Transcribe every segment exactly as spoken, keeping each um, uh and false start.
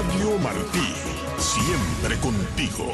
Radio Martí, siempre contigo.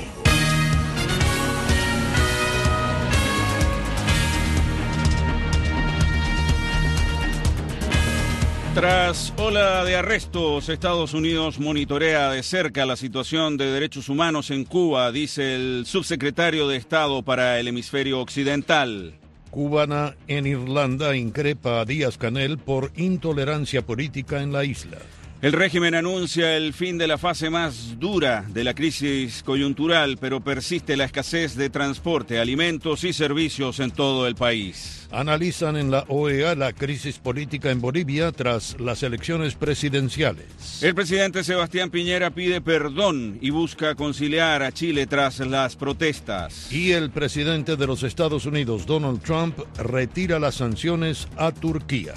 Tras ola de arrestos, Estados Unidos monitorea de cerca la situación de derechos humanos en Cuba, dice el subsecretario de Estado para el Hemisferio Occidental. Cubana en Irlanda increpa a Díaz-Canel por intolerancia política en la isla. El régimen anuncia el fin de la fase más dura de la crisis coyuntural, pero persiste la escasez de transporte, alimentos y servicios en todo el país. Analizan en la O E A la crisis política en Bolivia tras las elecciones presidenciales. El presidente Sebastián Piñera pide perdón y busca conciliar a Chile tras las protestas. Y el presidente de los Estados Unidos, Donald Trump, retira las sanciones a Turquía.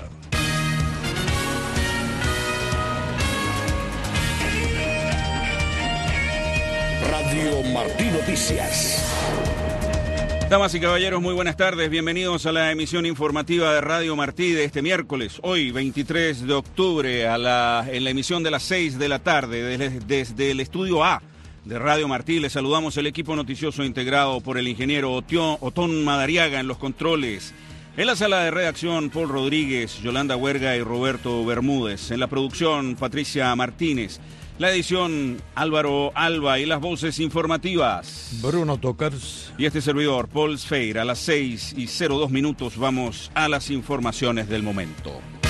Radio Martí Noticias. Damas y caballeros, muy buenas tardes. Bienvenidos a la emisión informativa de Radio Martí de este miércoles, hoy veintitrés de octubre, a la, en la emisión de las seis de la tarde, desde, desde el estudio A de Radio Martí. Les saludamos el equipo noticioso integrado por el ingeniero Otión, Otón Madariaga en los controles. En la sala de redacción, Paul Rodríguez, Yolanda Huerga y Roberto Bermúdez. En la producción, Patricia Martínez. La edición, Álvaro Alba, y las voces informativas, Bruno Tocars y este servidor, Paul Sfeir. A las seis y cero dos minutos vamos a las informaciones del momento.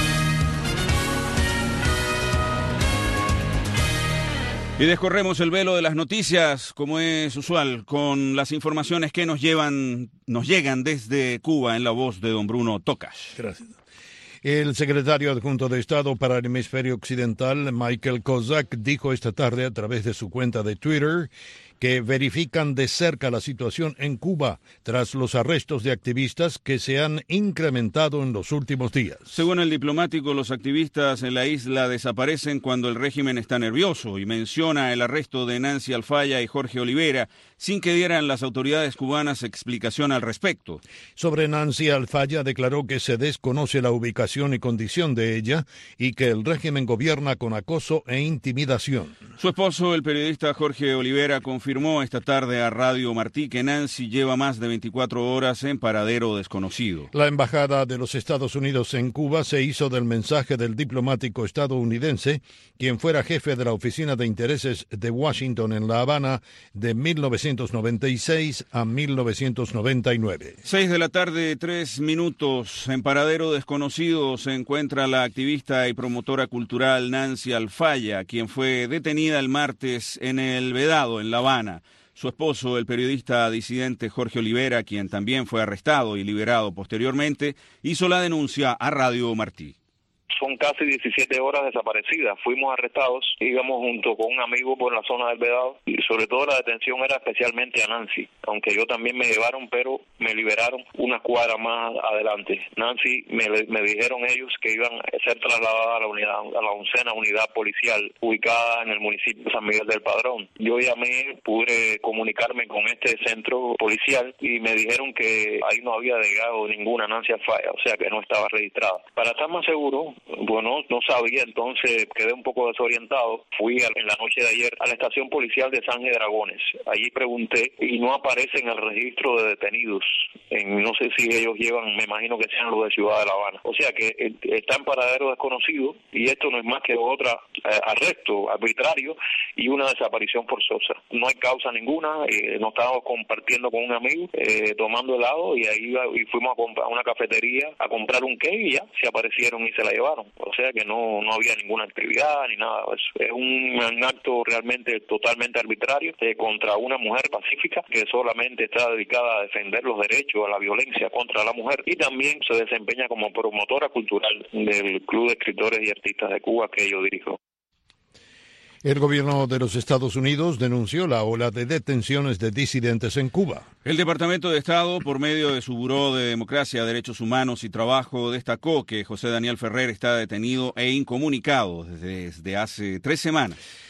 Y descorremos el velo de las noticias, como es usual, con las informaciones que nos llevan, nos llegan desde Cuba en la voz de don Bruno Tocas. Gracias. El secretario adjunto de Estado para el Hemisferio Occidental, Michael Kozak, dijo esta tarde a través de su cuenta de Twitter que verifican de cerca la situación en Cuba tras los arrestos de activistas que se han incrementado en los últimos días. Según el diplomático, los activistas en la isla desaparecen cuando el régimen está nervioso y menciona el arresto de Nancy Alfaya y Jorge Olivera sin que dieran las autoridades cubanas explicación al respecto. Sobre Nancy Alfaya declaró que se desconoce la ubicación y condición de ella y que el régimen gobierna con acoso e intimidación. Su esposo, el periodista Jorge Olivera, confirmó esta tarde a Radio Martí que Nancy lleva más de veinticuatro horas en paradero desconocido. La embajada de los Estados Unidos en Cuba se hizo del mensaje del diplomático estadounidense, quien fuera jefe de la Oficina de Intereses de Washington en La Habana de mil novecientos noventa y seis a mil novecientos noventa y nueve. Seis de la tarde, tres minutos. En paradero desconocido se encuentra la activista y promotora cultural Nancy Alfaya, quien fue detenida el martes en el Vedado, en La Habana. Su esposo, el periodista disidente Jorge Olivera, quien también fue arrestado y liberado posteriormente, hizo la denuncia a Radio Martí. Son casi diecisiete horas desaparecidas. Fuimos arrestados, íbamos junto con un amigo por la zona del Vedado y sobre todo la detención era especialmente a Nancy, aunque yo también me llevaron, pero me liberaron una cuadra más adelante. Nancy, me, me dijeron ellos que iban a ser trasladadas a la unidad, a la oncena unidad policial ubicada en el municipio de San Miguel del Padrón. Yo llamé, pude comunicarme con este centro policial y me dijeron que ahí no había llegado ninguna Nancy Alfaya, o sea que no estaba registrada. Para estar más seguro, bueno, no sabía, entonces quedé un poco desorientado. Fui a, en la noche de ayer a la estación policial de San Dragones. Allí pregunté y no aparece en el registro de detenidos. En, no sé si ellos llevan, me imagino que sean los de Ciudad de La Habana. O sea que eh, está en paradero desconocido y esto no es más que otro eh, arresto arbitrario y una desaparición forzosa. No hay causa ninguna, eh, nos estábamos compartiendo con un amigo, eh, tomando helado y ahí y fuimos a, comprar, a una cafetería a comprar un cake y ya se aparecieron y se la llevaron. O sea que no no había ninguna actividad ni nada de eso. Es un, un acto realmente totalmente arbitrario eh, contra una mujer pacífica que solamente está dedicada a defender los derechos, a la violencia contra la mujer y también se desempeña como promotora cultural del Club de Escritores y Artistas de Cuba que yo dirijo. El gobierno de los Estados Unidos denunció la ola de detenciones de disidentes en Cuba. El Departamento de Estado, por medio de su Buró de Democracia, Derechos Humanos y Trabajo, destacó que José Daniel Ferrer está detenido e incomunicado desde, desde hace tres semanas.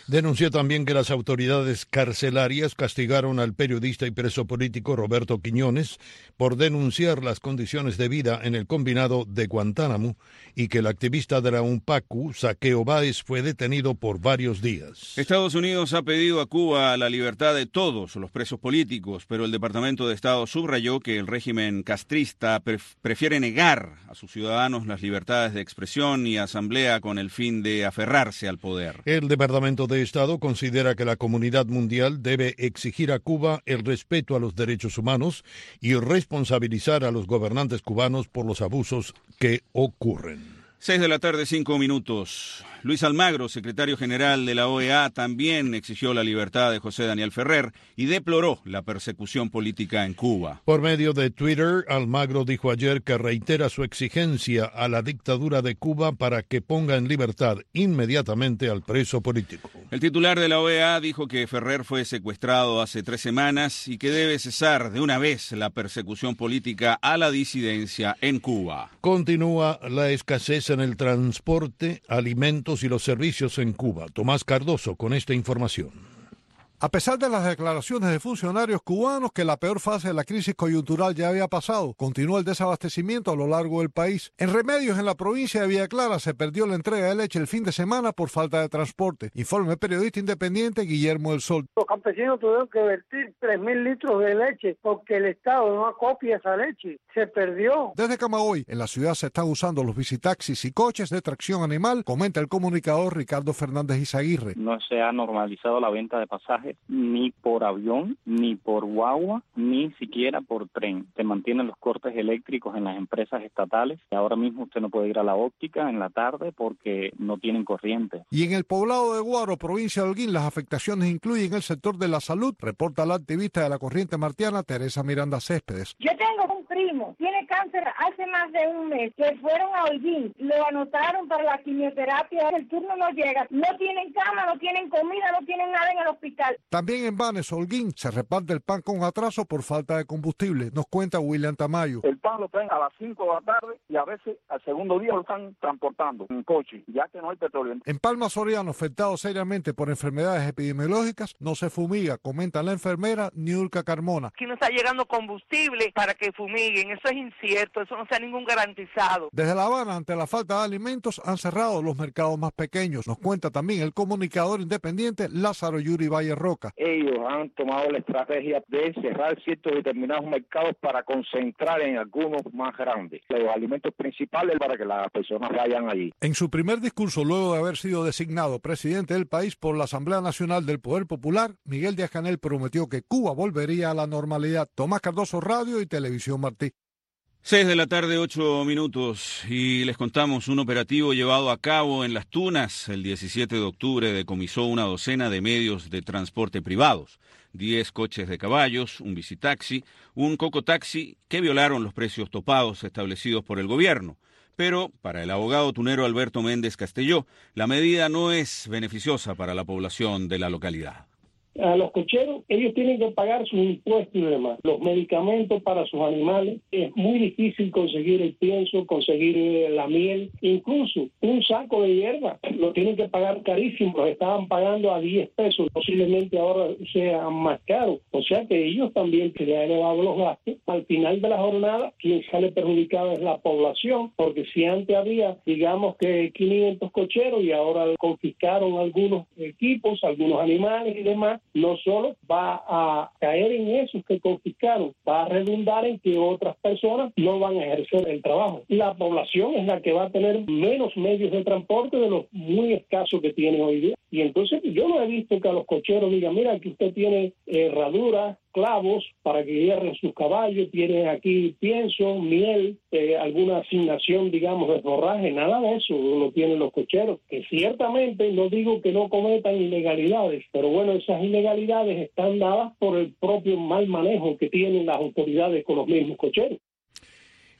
Denunció también que las autoridades carcelarias castigaron al periodista y preso político Roberto Quiñones por denunciar las condiciones de vida en el combinado de Guantánamo y que el activista de la UNPACU, Zaqueo Báez, fue detenido por varios días. Estados Unidos ha pedido a Cuba la libertad de todos los presos políticos, pero el Departamento de Estado subrayó que el régimen castrista pref- prefiere negar a sus ciudadanos las libertades de expresión y asamblea con el fin de aferrarse al poder. El Departamento de Estado considera que la comunidad mundial debe exigir a Cuba el respeto a los derechos humanos y responsabilizar a los gobernantes cubanos por los abusos que ocurren. Seis de la tarde, cinco minutos. Luis Almagro, secretario general de la O E A, también exigió la libertad de José Daniel Ferrer y deploró la persecución política en Cuba. Por medio de Twitter, Almagro dijo ayer que reitera su exigencia a la dictadura de Cuba para que ponga en libertad inmediatamente al preso político. El titular de la O E A dijo que Ferrer fue secuestrado hace tres semanas y que debe cesar de una vez la persecución política a la disidencia en Cuba. Continúa la escasez en el transporte, alimentos y los servicios en Cuba. Tomás Cardoso con esta información. A pesar de las declaraciones de funcionarios cubanos que la peor fase de la crisis coyuntural ya había pasado, continúa el desabastecimiento a lo largo del país. En Remedios, en la provincia de Villa Clara, se perdió la entrega de leche el fin de semana por falta de transporte. Informe el periodista independiente Guillermo del Sol. Los campesinos tuvieron que vertir tres mil litros de leche porque el Estado no acopia esa leche. Se perdió. Desde Camagüey, en la ciudad se están usando los visitaxis y coches de tracción animal, comenta el comunicador Ricardo Fernández Izaguirre. No se ha normalizado la venta de pasajes ni por avión, ni por guagua, ni siquiera por tren. Se mantienen los cortes eléctricos en las empresas estatales. Ahora mismo usted no puede ir a la óptica en la tarde porque no tienen corriente. Y en el poblado de Guaro, provincia de Holguín, las afectaciones incluyen el sector de la salud, reporta la activista de la corriente martiana Teresa Miranda Céspedes. Yo tengo un primo, tiene cáncer hace más de un mes, que fueron a Holguín, lo anotaron para la quimioterapia, el turno no llega, no tienen cama, no tienen comida, no tienen nada en el hospital. También en Banes, Holguín, se reparte el pan con atraso por falta de combustible, nos cuenta William Tamayo. El pan lo traen a las cinco de la tarde y a veces al segundo día lo están transportando en coche, ya que no hay petróleo. En Palma Soriano, afectado seriamente por enfermedades epidemiológicas, no se fumiga, comenta la enfermera Niurka Carmona. Aquí no está llegando combustible para que fumiguen, eso es incierto, eso no sea ningún garantizado. Desde La Habana, ante la falta de alimentos, han cerrado los mercados más pequeños, nos cuenta también el comunicador independiente Lázaro Yuri Valle Roca. Ellos han tomado la estrategia de cerrar ciertos determinados mercados para concentrar en algunos más grandes los alimentos principales para que las personas vayan allí. En su primer discurso, luego de haber sido designado presidente del país por la Asamblea Nacional del Poder Popular, Miguel Díaz-Canel prometió que Cuba volvería a la normalidad. Tomás Cardoso, Radio y Televisión Martí. Seis de la tarde, ocho minutos, y les contamos un operativo llevado a cabo en Las Tunas. El diecisiete de octubre decomisó una docena de medios de transporte privados, diez coches de caballos, un visitaxi, un cocotaxi, que violaron los precios topados establecidos por el gobierno. Pero, para el abogado tunero Alberto Méndez Castelló, la medida no es beneficiosa para la población de la localidad. A los cocheros, ellos tienen que pagar sus impuestos y demás. Los medicamentos para sus animales, es muy difícil conseguir el pienso, conseguir la miel, incluso un saco de hierba, lo tienen que pagar carísimo, los estaban pagando a diez pesos, posiblemente ahora sea más caro. O sea que ellos también se les han elevado los gastos. Al final de la jornada, quien sale perjudicado es la población, porque si antes había, digamos que quinientos cocheros y ahora confiscaron algunos equipos, algunos animales y demás, no solo va a caer en esos que confiscaron, va a redundar en que otras personas no van a ejercer el trabajo. La población es la que va a tener menos medios de transporte de los muy escasos que tiene hoy día. Y entonces yo no he visto que a los cocheros digan, mira, que usted tiene herraduras, clavos para que hierren sus caballos, tiene aquí pienso, miel, eh, alguna asignación, digamos, de forraje, nada de eso lo tienen los cocheros, que ciertamente no digo que no cometan ilegalidades, pero bueno, esas ilegalidades están dadas por el propio mal manejo que tienen las autoridades con los mismos cocheros.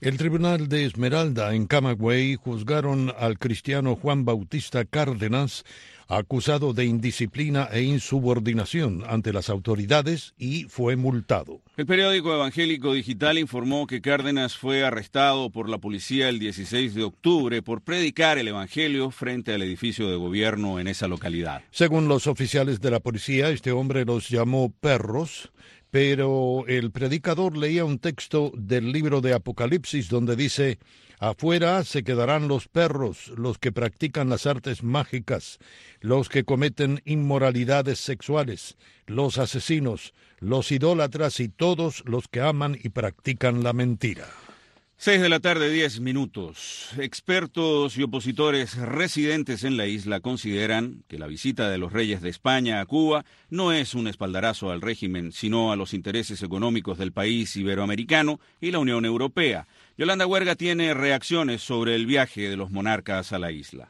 El Tribunal de Esmeralda en Camagüey juzgaron al cristiano Juan Bautista Cárdenas, acusado de indisciplina e insubordinación ante las autoridades, y fue multado. El periódico evangélico digital informó que Cárdenas fue arrestado por la policía el dieciséis de octubre por predicar el evangelio frente al edificio de gobierno en esa localidad. Según los oficiales de la policía, este hombre los llamó perros, pero el predicador leía un texto del libro de Apocalipsis donde dice: afuera se quedarán los perros, los que practican las artes mágicas, los que cometen inmoralidades sexuales, los asesinos, los idólatras y todos los que aman y practican la mentira. Seis de la tarde, diez minutos. Expertos y opositores residentes en la isla consideran que la visita de los reyes de España a Cuba no es un espaldarazo al régimen, sino a los intereses económicos del país iberoamericano y la Unión Europea. Yolanda Huerga tiene reacciones sobre el viaje de los monarcas a la isla.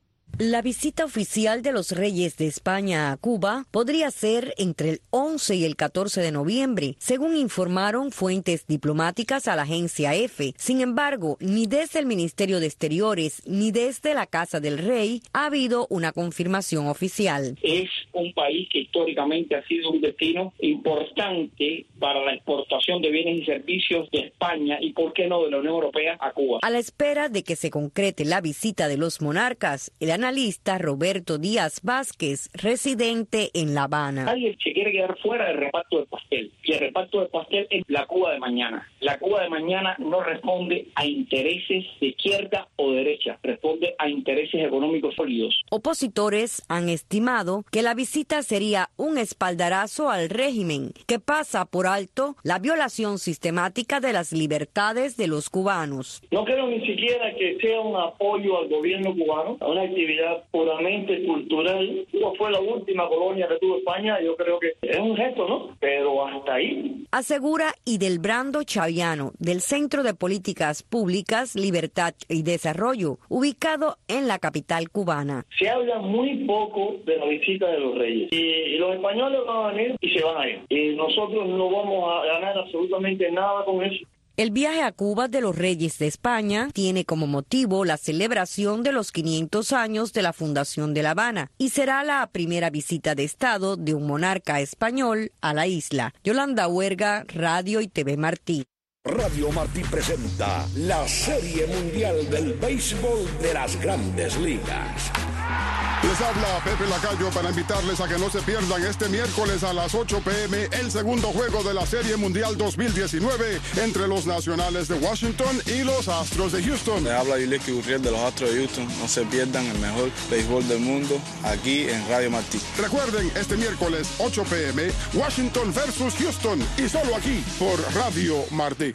La visita oficial de los reyes de España a Cuba podría ser entre el once y el catorce de noviembre, según informaron fuentes diplomáticas a la agencia EFE. Sin embargo, ni desde el Ministerio de Exteriores ni desde la Casa del Rey ha habido una confirmación oficial. Es un país que históricamente ha sido un destino importante para la exportación de bienes y servicios de España y, por qué no, de la Unión Europea a Cuba. A la espera de que se concrete la visita de los monarcas, el analista Roberto Díaz Vázquez, residente en La Habana. Nadie se quiere quedar fuera del reparto del pastel. Y el reparto del pastel es la Cuba de mañana. La Cuba de mañana no responde a intereses de izquierda o derecha, responde a intereses económicos sólidos. Opositores han estimado que la visita sería un espaldarazo al régimen, que pasa por alto la violación sistemática de las libertades de los cubanos. No creo ni siquiera que sea un apoyo al gobierno cubano, a una actividad puramente cultural. Cuba fue la última colonia que tuvo España, yo creo que es un gesto, ¿no? Pero hasta ahí. Asegura Idelbrando Chaviano, del Centro de Políticas Públicas, Libertad y Desarrollo, ubicado en la capital cubana. Se habla muy poco de la visita de los reyes. Y los españoles van a venir y se van a ir. Y nosotros no vamos a ganar absolutamente nada con eso. El viaje a Cuba de los reyes de España tiene como motivo la celebración de los quinientos años de la fundación de La Habana y será la primera visita de Estado de un monarca español a la isla. Yolanda Huerga, Radio y T V Martí. Radio Martí presenta la Serie Mundial del Béisbol de las Grandes Ligas. Les habla Pepe Lacayo para invitarles a que no se pierdan este miércoles a las ocho p m el segundo juego de la Serie Mundial dos mil diecinueve entre los Nacionales de Washington y los Astros de Houston. Les habla Yulieski Gurriel de los Astros de Houston. No se pierdan el mejor béisbol del mundo aquí en Radio Martí. Recuerden, este miércoles ocho p m Washington versus Houston, y solo aquí por Radio Martí.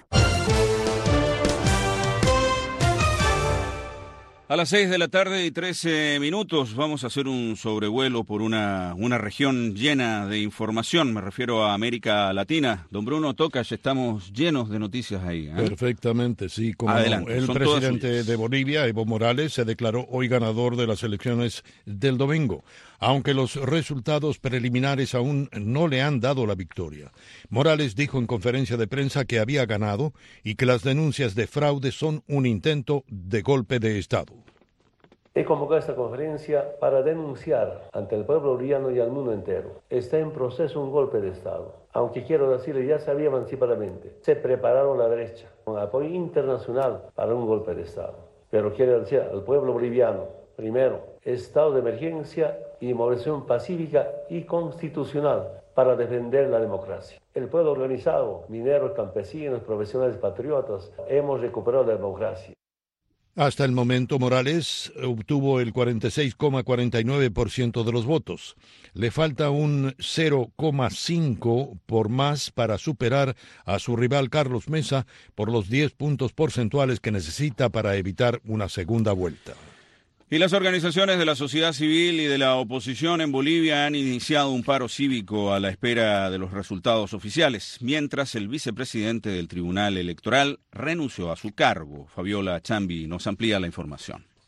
A las seis de la tarde y trece minutos vamos a hacer un sobrevuelo por una, una región llena de información. Me refiero a América Latina. Don Bruno Tocas, estamos llenos de noticias ahí, ¿eh? Perfectamente, sí. Como Adelante, el presidente de Bolivia, Evo Morales, se declaró hoy ganador de las elecciones del domingo, aunque los resultados preliminares aún no le han dado la victoria. Morales dijo en conferencia de prensa que había ganado y que las denuncias de fraude son un intento de golpe de Estado. He convocado esta conferencia para denunciar ante el pueblo boliviano y al mundo entero. Está en proceso un golpe de Estado. Aunque quiero decirle, ya sabía anticipadamente, se prepararon la derecha con apoyo internacional para un golpe de Estado. Pero quiero decir al pueblo boliviano, primero, estado de emergencia y movilización pacífica y constitucional para defender la democracia. El pueblo organizado, mineros, campesinos, profesionales, patriotas, hemos recuperado la democracia. Hasta el momento, Morales obtuvo el cuarenta y seis coma cuarenta y nueve por ciento de los votos. Le falta un cero coma cinco por más para superar a su rival Carlos Mesa por los diez puntos porcentuales que necesita para evitar una segunda vuelta. Y las organizaciones de la sociedad civil y de la oposición en Bolivia han iniciado un paro cívico a la espera de los resultados oficiales, mientras el vicepresidente del Tribunal Electoral renunció a su cargo. Fabiola Chambi nos amplía la información.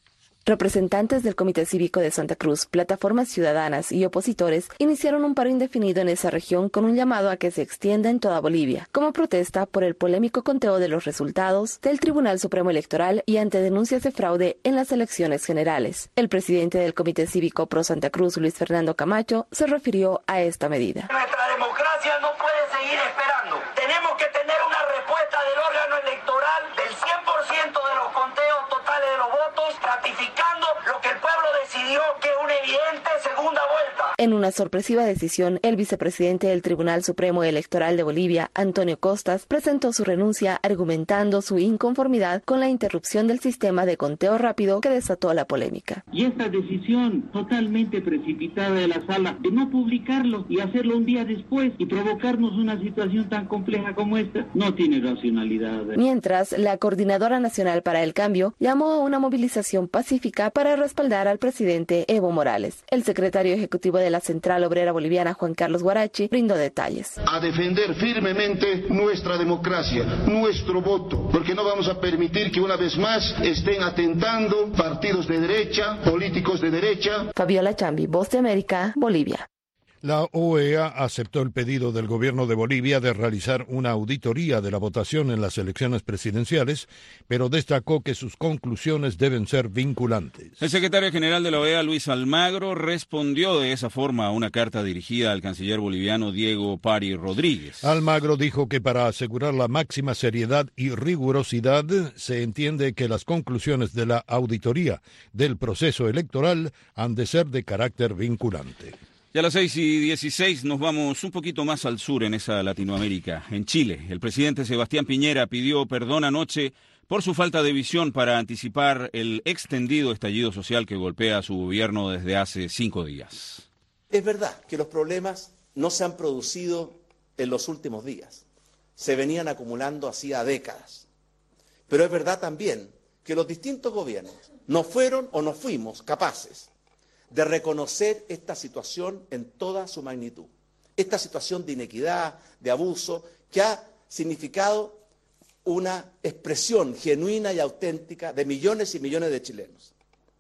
Representantes del Comité Cívico de Santa Cruz, plataformas ciudadanas y opositores iniciaron un paro indefinido en esa región con un llamado a que se extienda en toda Bolivia, como protesta por el polémico conteo de los resultados del Tribunal Supremo Electoral y ante denuncias de fraude en las elecciones generales. El presidente del Comité Cívico Pro Santa Cruz, Luis Fernando Camacho, se refirió a esta medida. Nuestra democracia no puede seguir esperando. Tenemos que tener una respuesta del órgano electoral del cien por ciento de los conteos totales de los votos, ratificando lo que el pueblo decidió, que es una evidente segunda vuelta. En una sorpresiva decisión, el vicepresidente del Tribunal Supremo Electoral de Bolivia, Antonio Costas, presentó su renuncia argumentando su inconformidad con la interrupción del sistema de conteo rápido que desató la polémica. Y esta decisión totalmente precipitada de la sala de no publicarlo y hacerlo un día después y provocarnos una situación tan compleja como esta no tiene racionalidad. Mientras, la Coordinadora Nacional para el Cambio llamó a una movilización pacífica para respaldar al presidente Evo Morales. El secretario ejecutivo de la Central Obrera Boliviana, Juan Carlos Guarachi, brindó detalles. A defender firmemente nuestra democracia, nuestro voto, porque no vamos a permitir que una vez más estén atentando partidos de derecha, políticos de derecha. Fabiola Chambi, Voz de América, Bolivia. La O E A aceptó el pedido del gobierno de Bolivia de realizar una auditoría de la votación en las elecciones presidenciales, pero destacó que sus conclusiones deben ser vinculantes. El secretario general de la O E A, Luis Almagro, respondió de esa forma a una carta dirigida al canciller boliviano Diego Pari Rodríguez. Almagro dijo que para asegurar la máxima seriedad y rigurosidad se entiende que las conclusiones de la auditoría del proceso electoral han de ser de carácter vinculante. Y a las seis y dieciséis nos vamos un poquito más al sur en esa Latinoamérica. En Chile, el presidente Sebastián Piñera pidió perdón anoche por su falta de visión para anticipar el extendido estallido social que golpea a su gobierno desde hace cinco días. Es verdad que los problemas no se han producido en los últimos días. Se venían acumulando hacía décadas. Pero es verdad también que los distintos gobiernos no fueron o no fuimos capaces de reconocer esta situación en toda su magnitud. Esta situación de inequidad, de abuso, que ha significado una expresión genuina y auténtica de millones y millones de chilenos.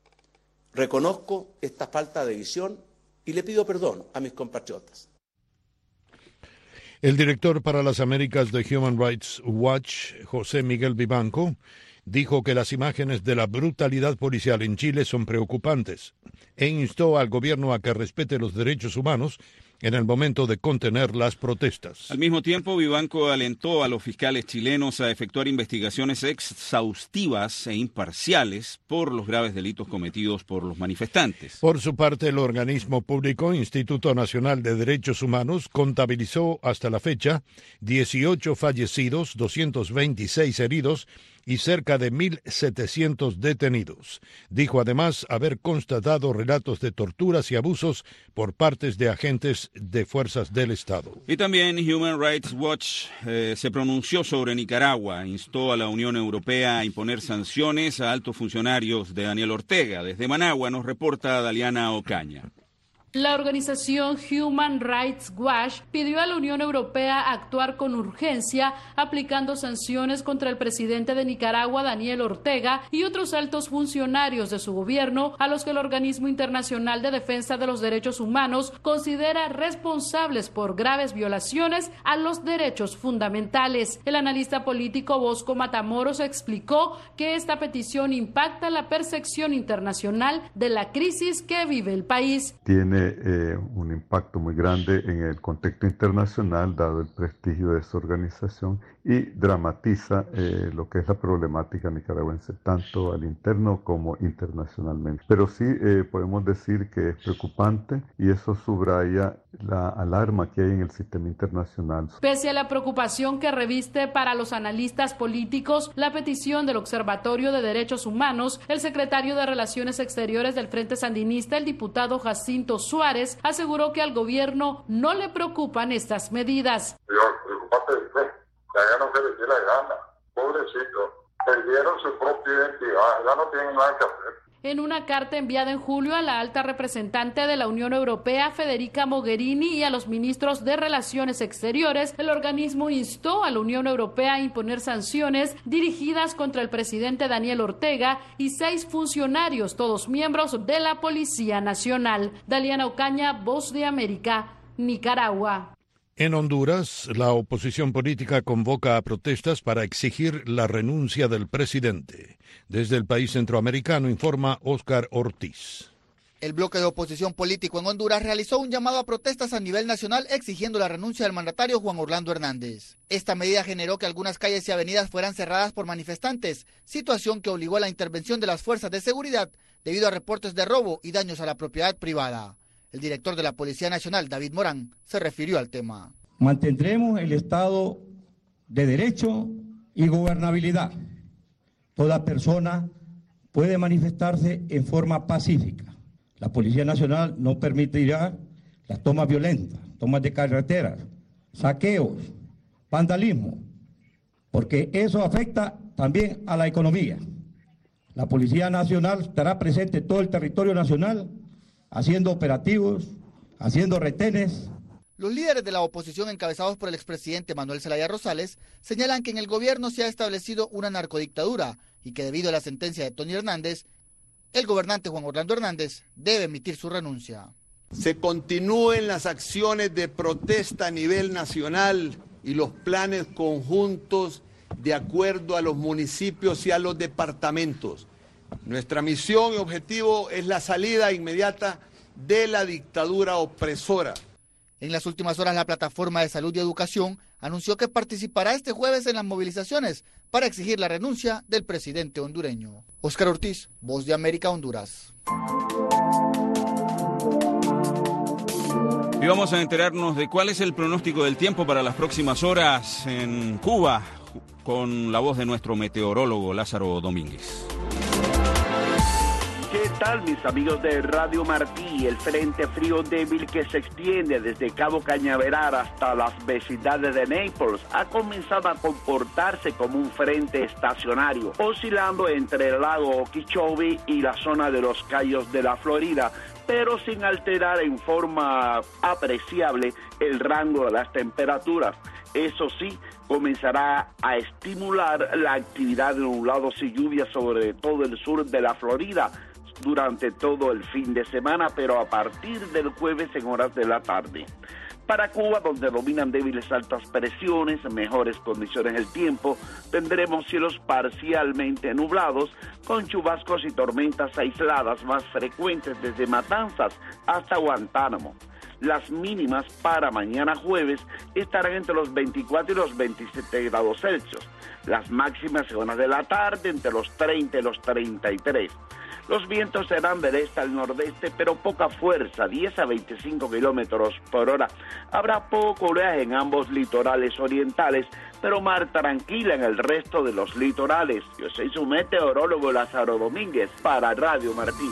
Reconozco esta falta de visión y le pido perdón a mis compatriotas. El director para las Américas de Human Rights Watch, José Miguel Vivanco, dijo que las imágenes de la brutalidad policial en Chile son preocupantes e instó al gobierno a que respete los derechos humanos en el momento de contener las protestas. Al mismo tiempo, Vivanco alentó a los fiscales chilenos a efectuar investigaciones exhaustivas e imparciales por los graves delitos cometidos por los manifestantes. Por su parte, el organismo público Instituto Nacional de Derechos Humanos contabilizó hasta la fecha dieciocho fallecidos, doscientos veintiséis heridos y cerca de mil setecientos detenidos. Dijo además haber constatado relatos de torturas y abusos por partes de agentes de fuerzas del Estado. Y también Human Rights Watch eh, se pronunció sobre Nicaragua, instó a la Unión Europea a imponer sanciones a altos funcionarios de Daniel Ortega. Desde Managua nos reporta Daliana Ocaña. La organización Human Rights Watch pidió a la Unión Europea actuar con urgencia, aplicando sanciones contra el presidente de Nicaragua, Daniel Ortega, y otros altos funcionarios de su gobierno, a los que el Organismo Internacional de Defensa de los Derechos Humanos considera responsables por graves violaciones a los derechos fundamentales. El analista político Bosco Matamoros explicó que esta petición impacta la percepción internacional de la crisis que vive el país. Tiene Eh, un impacto muy grande en el contexto internacional, dado el prestigio de esa organización, y dramatiza eh, lo que es la problemática nicaragüense, tanto al interno como internacionalmente. Pero sí eh, podemos decir que es preocupante y eso subraya la alarma que hay en el sistema internacional. Pese a la preocupación que reviste para los analistas políticos la petición del Observatorio de Derechos Humanos, el secretario de Relaciones Exteriores del Frente Sandinista, el diputado Jacinto Suárez, aseguró que al gobierno no le preocupan estas medidas. Que allá no se les dé la gana, pobrecito, perdieron su propia identidad, ya no tienen nada que hacer. En una carta enviada en julio a la alta representante de la Unión Europea, Federica Mogherini, y a los ministros de Relaciones Exteriores, el organismo instó a la Unión Europea a imponer sanciones dirigidas contra el presidente Daniel Ortega y seis funcionarios, todos miembros de la Policía Nacional. Daliana Ocaña, Voz de América, Nicaragua. En Honduras, la oposición política convoca a protestas para exigir la renuncia del presidente. Desde el país centroamericano informa Óscar Ortiz. El bloque de oposición político en Honduras realizó un llamado a protestas a nivel nacional exigiendo la renuncia del mandatario Juan Orlando Hernández. Esta medida generó que algunas calles y avenidas fueran cerradas por manifestantes, situación que obligó a la intervención de las fuerzas de seguridad debido a reportes de robo y daños a la propiedad privada. El director de la Policía Nacional, David Morán, se refirió al tema. Mantendremos el Estado de Derecho y gobernabilidad. Toda persona puede manifestarse en forma pacífica. La Policía Nacional no permitirá las tomas violentas, tomas de carreteras, saqueos, vandalismo, porque eso afecta también a la economía. La Policía Nacional estará presente en todo el territorio nacional, haciendo operativos, haciendo retenes. Los líderes de la oposición, encabezados por el expresidente Manuel Zelaya Rosales, señalan que en el gobierno se ha establecido una narcodictadura y que debido a la sentencia de Tony Hernández, el gobernante Juan Orlando Hernández debe emitir su renuncia. Se continúen las acciones de protesta a nivel nacional y los planes conjuntos de acuerdo a los municipios y a los departamentos. Nuestra misión y objetivo es la salida inmediata de la dictadura opresora. En las últimas horas, la Plataforma de Salud y Educación anunció que participará este jueves en las movilizaciones para exigir la renuncia del presidente hondureño. Óscar Ortiz, Voz de América, Honduras. Y vamos a enterarnos de cuál es el pronóstico del tiempo para las próximas horas en Cuba, con la voz de nuestro meteorólogo Lázaro Domínguez. ¿Qué tal, mis amigos de Radio Martí? El frente frío débil que se extiende desde Cabo Cañaveral hasta las vecindades de Naples ha comenzado a comportarse como un frente estacionario, oscilando entre el lago Okeechobee y la zona de los Cayos de la Florida, pero sin alterar en forma apreciable el rango de las temperaturas. Eso sí, comenzará a estimular la actividad de nublados y lluvias sobre todo el sur de la Florida durante todo el fin de semana, pero a partir del jueves en horas de la tarde. Para Cuba, donde dominan débiles altas presiones, mejores condiciones del tiempo, tendremos cielos parcialmente nublados, con chubascos y tormentas aisladas más frecuentes desde Matanzas hasta Guantánamo. Las mínimas para mañana jueves estarán entre los veinticuatro y los veintisiete grados Celsius. Las máximas en horas de la tarde entre los treinta y los treinta y tres. Los vientos serán del este al nordeste, pero poca fuerza, diez a veinticinco kilómetros por hora. Habrá poco oleaje en ambos litorales orientales, pero mar tranquila en el resto de los litorales. Yo soy su meteorólogo Lázaro Domínguez para Radio Martí.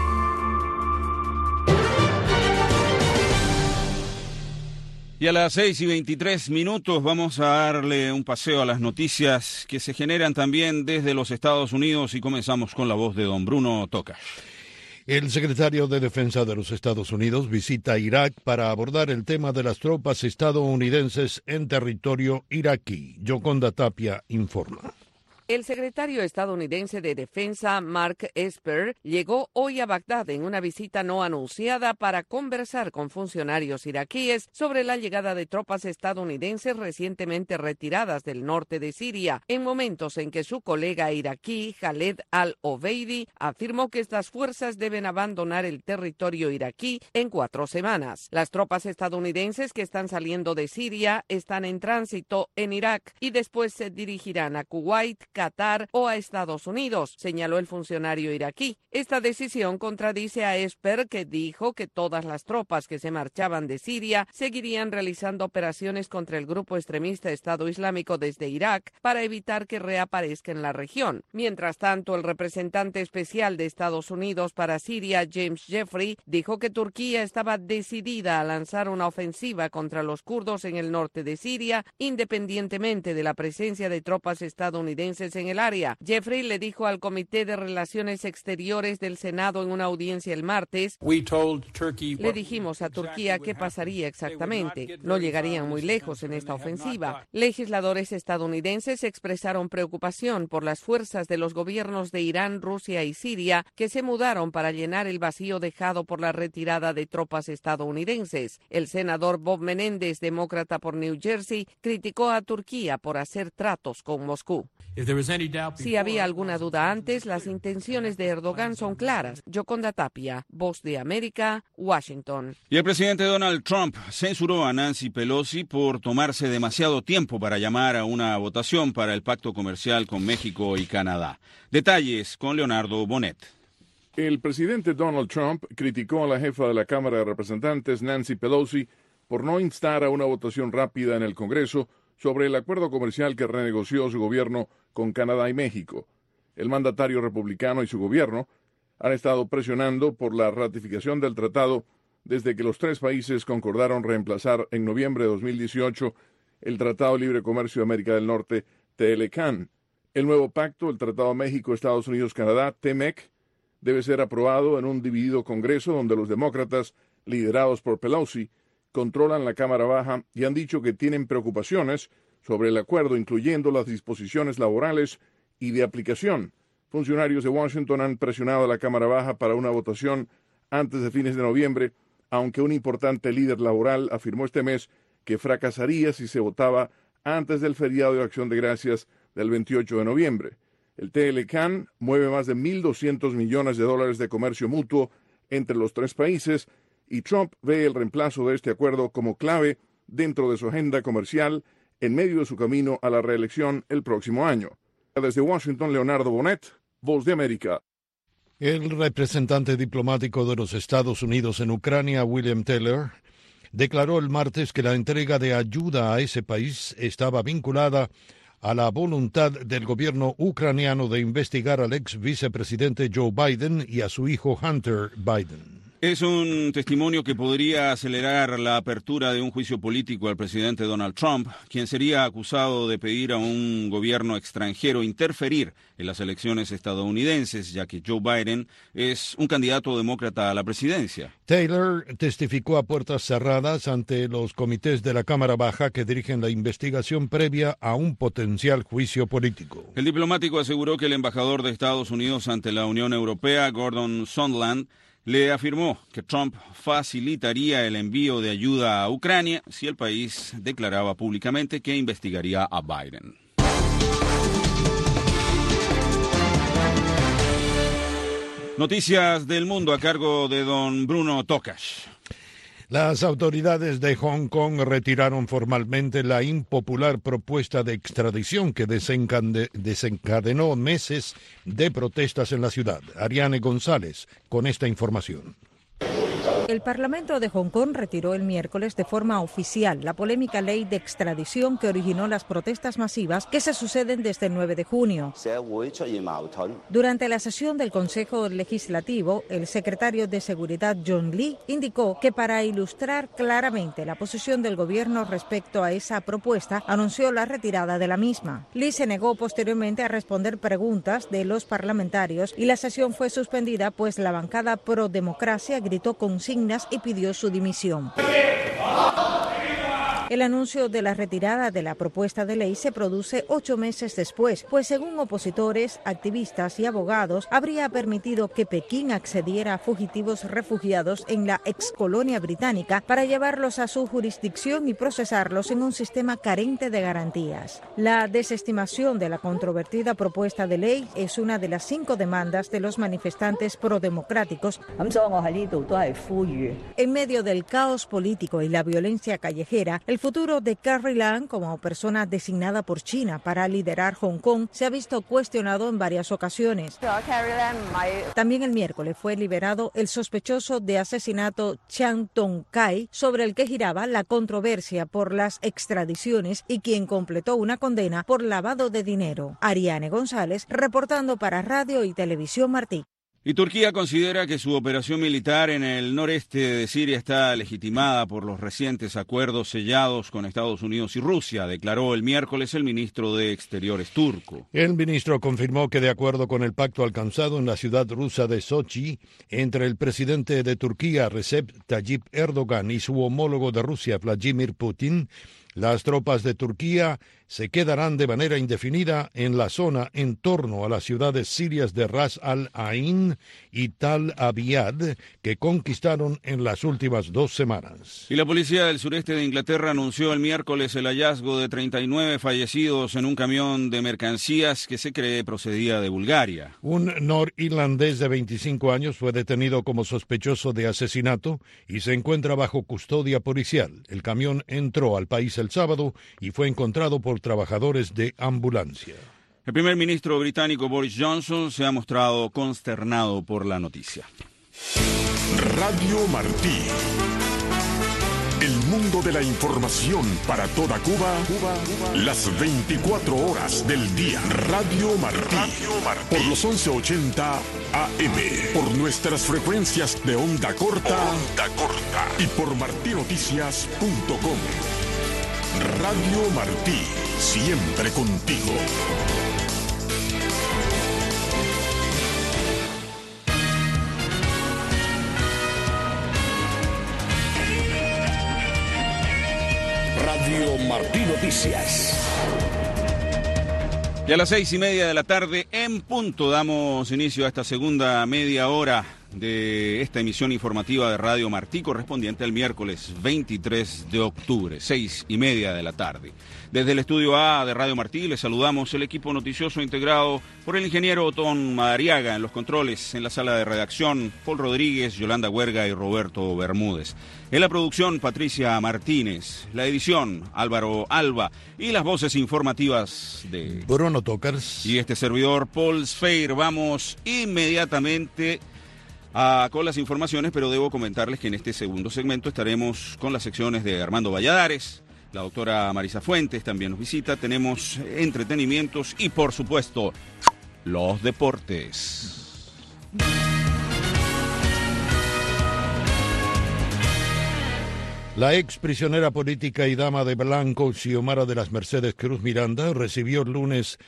Y a las seis y veintitrés minutos vamos a darle un paseo a las noticias que se generan también desde los Estados Unidos y comenzamos con la voz de don Bruno Tocas. El secretario de Defensa de los Estados Unidos visita Irak para abordar el tema de las tropas estadounidenses en territorio iraquí. Yoconda Tapia informa. El secretario estadounidense de Defensa, Mark Esper, llegó hoy a Bagdad en una visita no anunciada para conversar con funcionarios iraquíes sobre la llegada de tropas estadounidenses recientemente retiradas del norte de Siria, en momentos en que su colega iraquí, Khaled al-Obeidi, afirmó que estas fuerzas deben abandonar el territorio iraquí en cuatro semanas. Las tropas estadounidenses que están saliendo de Siria están en tránsito en Irak y después se dirigirán a Kuwait, Qatar o a Estados Unidos, señaló el funcionario iraquí. Esta decisión contradice a Esper, que dijo que todas las tropas que se marchaban de Siria seguirían realizando operaciones contra el grupo extremista Estado Islámico desde Irak para evitar que reaparezca en la región. Mientras tanto, el representante especial de Estados Unidos para Siria, James Jeffrey, dijo que Turquía estaba decidida a lanzar una ofensiva contra los kurdos en el norte de Siria, independientemente de la presencia de tropas estadounidenses estadounidenses en el área. Jeffrey le dijo al Comité de Relaciones Exteriores del Senado en una audiencia el martes, le dijimos a Turquía qué pasaría exactamente. No llegarían muy lejos en esta ofensiva. Legisladores estadounidenses expresaron preocupación por las fuerzas de los gobiernos de Irán, Rusia y Siria que se mudaron para llenar el vacío dejado por la retirada de tropas estadounidenses. El senador Bob Menéndez, demócrata por New Jersey, criticó a Turquía por hacer tratos con Moscú. Si había alguna duda antes, las intenciones de Erdogan son claras. Yoconda Tapia, Voz de América, Washington. Y el presidente Donald Trump censuró a Nancy Pelosi por tomarse demasiado tiempo para llamar a una votación para el pacto comercial con México y Canadá. Detalles con Leonardo Bonet. El presidente Donald Trump criticó a la jefa de la Cámara de Representantes, Nancy Pelosi, por no instar a una votación rápida en el Congreso sobre el acuerdo comercial que renegoció su gobierno con Canadá y México. El mandatario republicano y su gobierno han estado presionando por la ratificación del tratado desde que los tres países concordaron reemplazar en noviembre de dos mil dieciocho el Tratado de Libre Comercio de América del Norte, T L C A N. El nuevo pacto, el Tratado México, Estados Unidos, Canadá, T M E C, debe ser aprobado en un dividido Congreso donde los demócratas, liderados por Pelosi, controlan la Cámara Baja y han dicho que tienen preocupaciones sobre el acuerdo, incluyendo las disposiciones laborales y de aplicación. Funcionarios de Washington han presionado a la Cámara Baja para una votación antes de fines de noviembre, aunque un importante líder laboral afirmó este mes que fracasaría si se votaba antes del feriado de Acción de Gracias del veintiocho de noviembre. El T L C A N mueve más de mil doscientos millones de dólares de comercio mutuo entre los tres países y Trump ve el reemplazo de este acuerdo como clave dentro de su agenda comercial en medio de su camino a la reelección el próximo año. Desde Washington, Leonardo Bonet, Voz de América. El representante diplomático de los Estados Unidos en Ucrania, William Taylor, declaró el martes que la entrega de ayuda a ese país estaba vinculada a la voluntad del gobierno ucraniano de investigar al ex vicepresidente Joe Biden y a su hijo Hunter Biden. Es un testimonio que podría acelerar la apertura de un juicio político al presidente Donald Trump, quien sería acusado de pedir a un gobierno extranjero interferir en las elecciones estadounidenses, ya que Joe Biden es un candidato demócrata a la presidencia. Taylor testificó a puertas cerradas ante los comités de la Cámara Baja que dirigen la investigación previa a un potencial juicio político. El diplomático aseguró que el embajador de Estados Unidos ante la Unión Europea, Gordon Sondland, le afirmó que Trump facilitaría el envío de ayuda a Ucrania si el país declaraba públicamente que investigaría a Biden. Noticias del mundo a cargo de don Bruno Tocas. Las autoridades de Hong Kong retiraron formalmente la impopular propuesta de extradición que desencadenó meses de protestas en la ciudad. Ariane González con esta información. El Parlamento de Hong Kong retiró el miércoles de forma oficial la polémica ley de extradición que originó las protestas masivas que se suceden desde el nueve de junio. Durante la sesión del Consejo Legislativo, el secretario de Seguridad John Lee indicó que para ilustrar claramente la posición del gobierno respecto a esa propuesta, anunció la retirada de la misma. Lee se negó posteriormente a responder preguntas de los parlamentarios y la sesión fue suspendida pues la bancada pro democracia gritó consignas y pidió su dimisión. El anuncio de la retirada de la propuesta de ley se produce ocho meses después, pues según opositores, activistas y abogados, habría permitido que Pekín accediera a fugitivos refugiados en la excolonia británica para llevarlos a su jurisdicción y procesarlos en un sistema carente de garantías. La desestimación de la controvertida propuesta de ley es una de las cinco demandas de los manifestantes prodemocráticos. En medio del caos político y la violencia callejera, el El futuro de Carrie Lam como persona designada por China para liderar Hong Kong se ha visto cuestionado en varias ocasiones. También el miércoles fue liberado el sospechoso de asesinato Chiang Tong-kai, sobre el que giraba la controversia por las extradiciones y quien completó una condena por lavado de dinero. Ariane González, reportando para Radio y Televisión Martí. Y Turquía considera que su operación militar en el noreste de Siria está legitimada por los recientes acuerdos sellados con Estados Unidos y Rusia, declaró el miércoles el ministro de Exteriores turco. El ministro confirmó que de acuerdo con el pacto alcanzado en la ciudad rusa de Sochi entre el presidente de Turquía, Recep Tayyip Erdogan, y su homólogo de Rusia, Vladimir Putin, las tropas de Turquía se quedarán de manera indefinida en la zona en torno a las ciudades sirias de Ras al-Ain y Tal Abyad, que conquistaron en las últimas dos semanas. Y la policía del sureste de Inglaterra anunció el miércoles el hallazgo de treinta y nueve fallecidos en un camión de mercancías que se cree procedía de Bulgaria. Un norirlandés de veinticinco años fue detenido como sospechoso de asesinato y se encuentra bajo custodia policial. El camión entró al país el sábado y fue encontrado por trabajadores de ambulancia. El primer ministro británico Boris Johnson se ha mostrado consternado por la noticia. Radio Martí. El mundo de la información para toda Cuba, Cuba, Cuba. Las veinticuatro horas del día. Radio Martí. Radio Martí. Por los once ochenta A M. Por nuestras frecuencias de onda corta. Onda corta. Y por martinoticias punto com. Radio Martí, siempre contigo. Radio Martí Noticias. Y a las seis y media de la tarde, en punto, damos inicio a esta segunda media hora de esta emisión informativa de Radio Martí, correspondiente al miércoles veintitrés de octubre, seis y media de la tarde. Desde el estudio A de Radio Martí les saludamos el equipo noticioso integrado por el ingeniero Otón Madariaga en los controles, en la sala de redacción, Paul Rodríguez, Yolanda Huerga y Roberto Bermúdez. En la producción, Patricia Martínez. La edición, Álvaro Alba. Y las voces informativas de Bruno Tokars y este servidor, Paul Sfeir. Vamos inmediatamente a, con las informaciones, pero debo comentarles que en este segundo segmento estaremos con las secciones de Armando Valladares, la doctora Marisa Fuentes también nos visita, tenemos entretenimientos y, por supuesto, los deportes. La ex prisionera política y dama de blanco Xiomara de las Mercedes Cruz Miranda recibió el lunes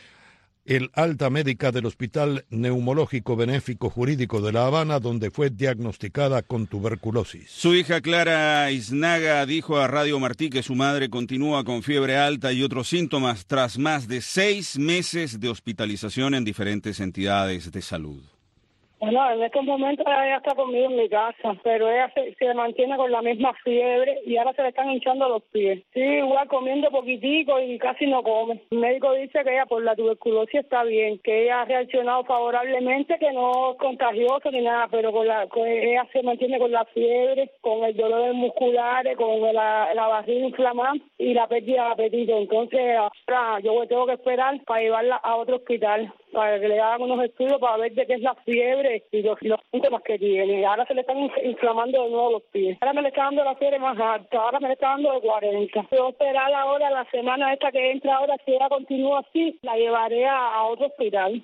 el alta médica del Hospital Neumológico Benéfico Jurídico de La Habana, donde fue diagnosticada con tuberculosis. Su hija Clara Iznaga dijo a Radio Martí que su madre continúa con fiebre alta y otros síntomas tras más de seis meses de hospitalización en diferentes entidades de salud. Bueno, en estos momentos ella está conmigo en mi casa, pero ella se, se mantiene con la misma fiebre y ahora se le están hinchando los pies. Sí, igual comiendo poquitico y casi no come. El médico dice que ella por la tuberculosis está bien, que ella ha reaccionado favorablemente, que no es contagioso ni nada, pero con la, con, ella se mantiene con la fiebre, con el dolor muscular, con la, la barriga inflamada y la pérdida de apetito. Entonces ahora yo tengo que esperar para llevarla a otro hospital, para que le hagan unos estudios para ver de qué es la fiebre y los, los síntomas que tiene. Ahora se le están inflamando de nuevo los pies. Ahora me le está dando la fiebre más alta, ahora me le está dando de cuarenta. Voy a operar ahora la semana esta que entra ahora, si ella continúa así, la llevaré a, a otro hospital.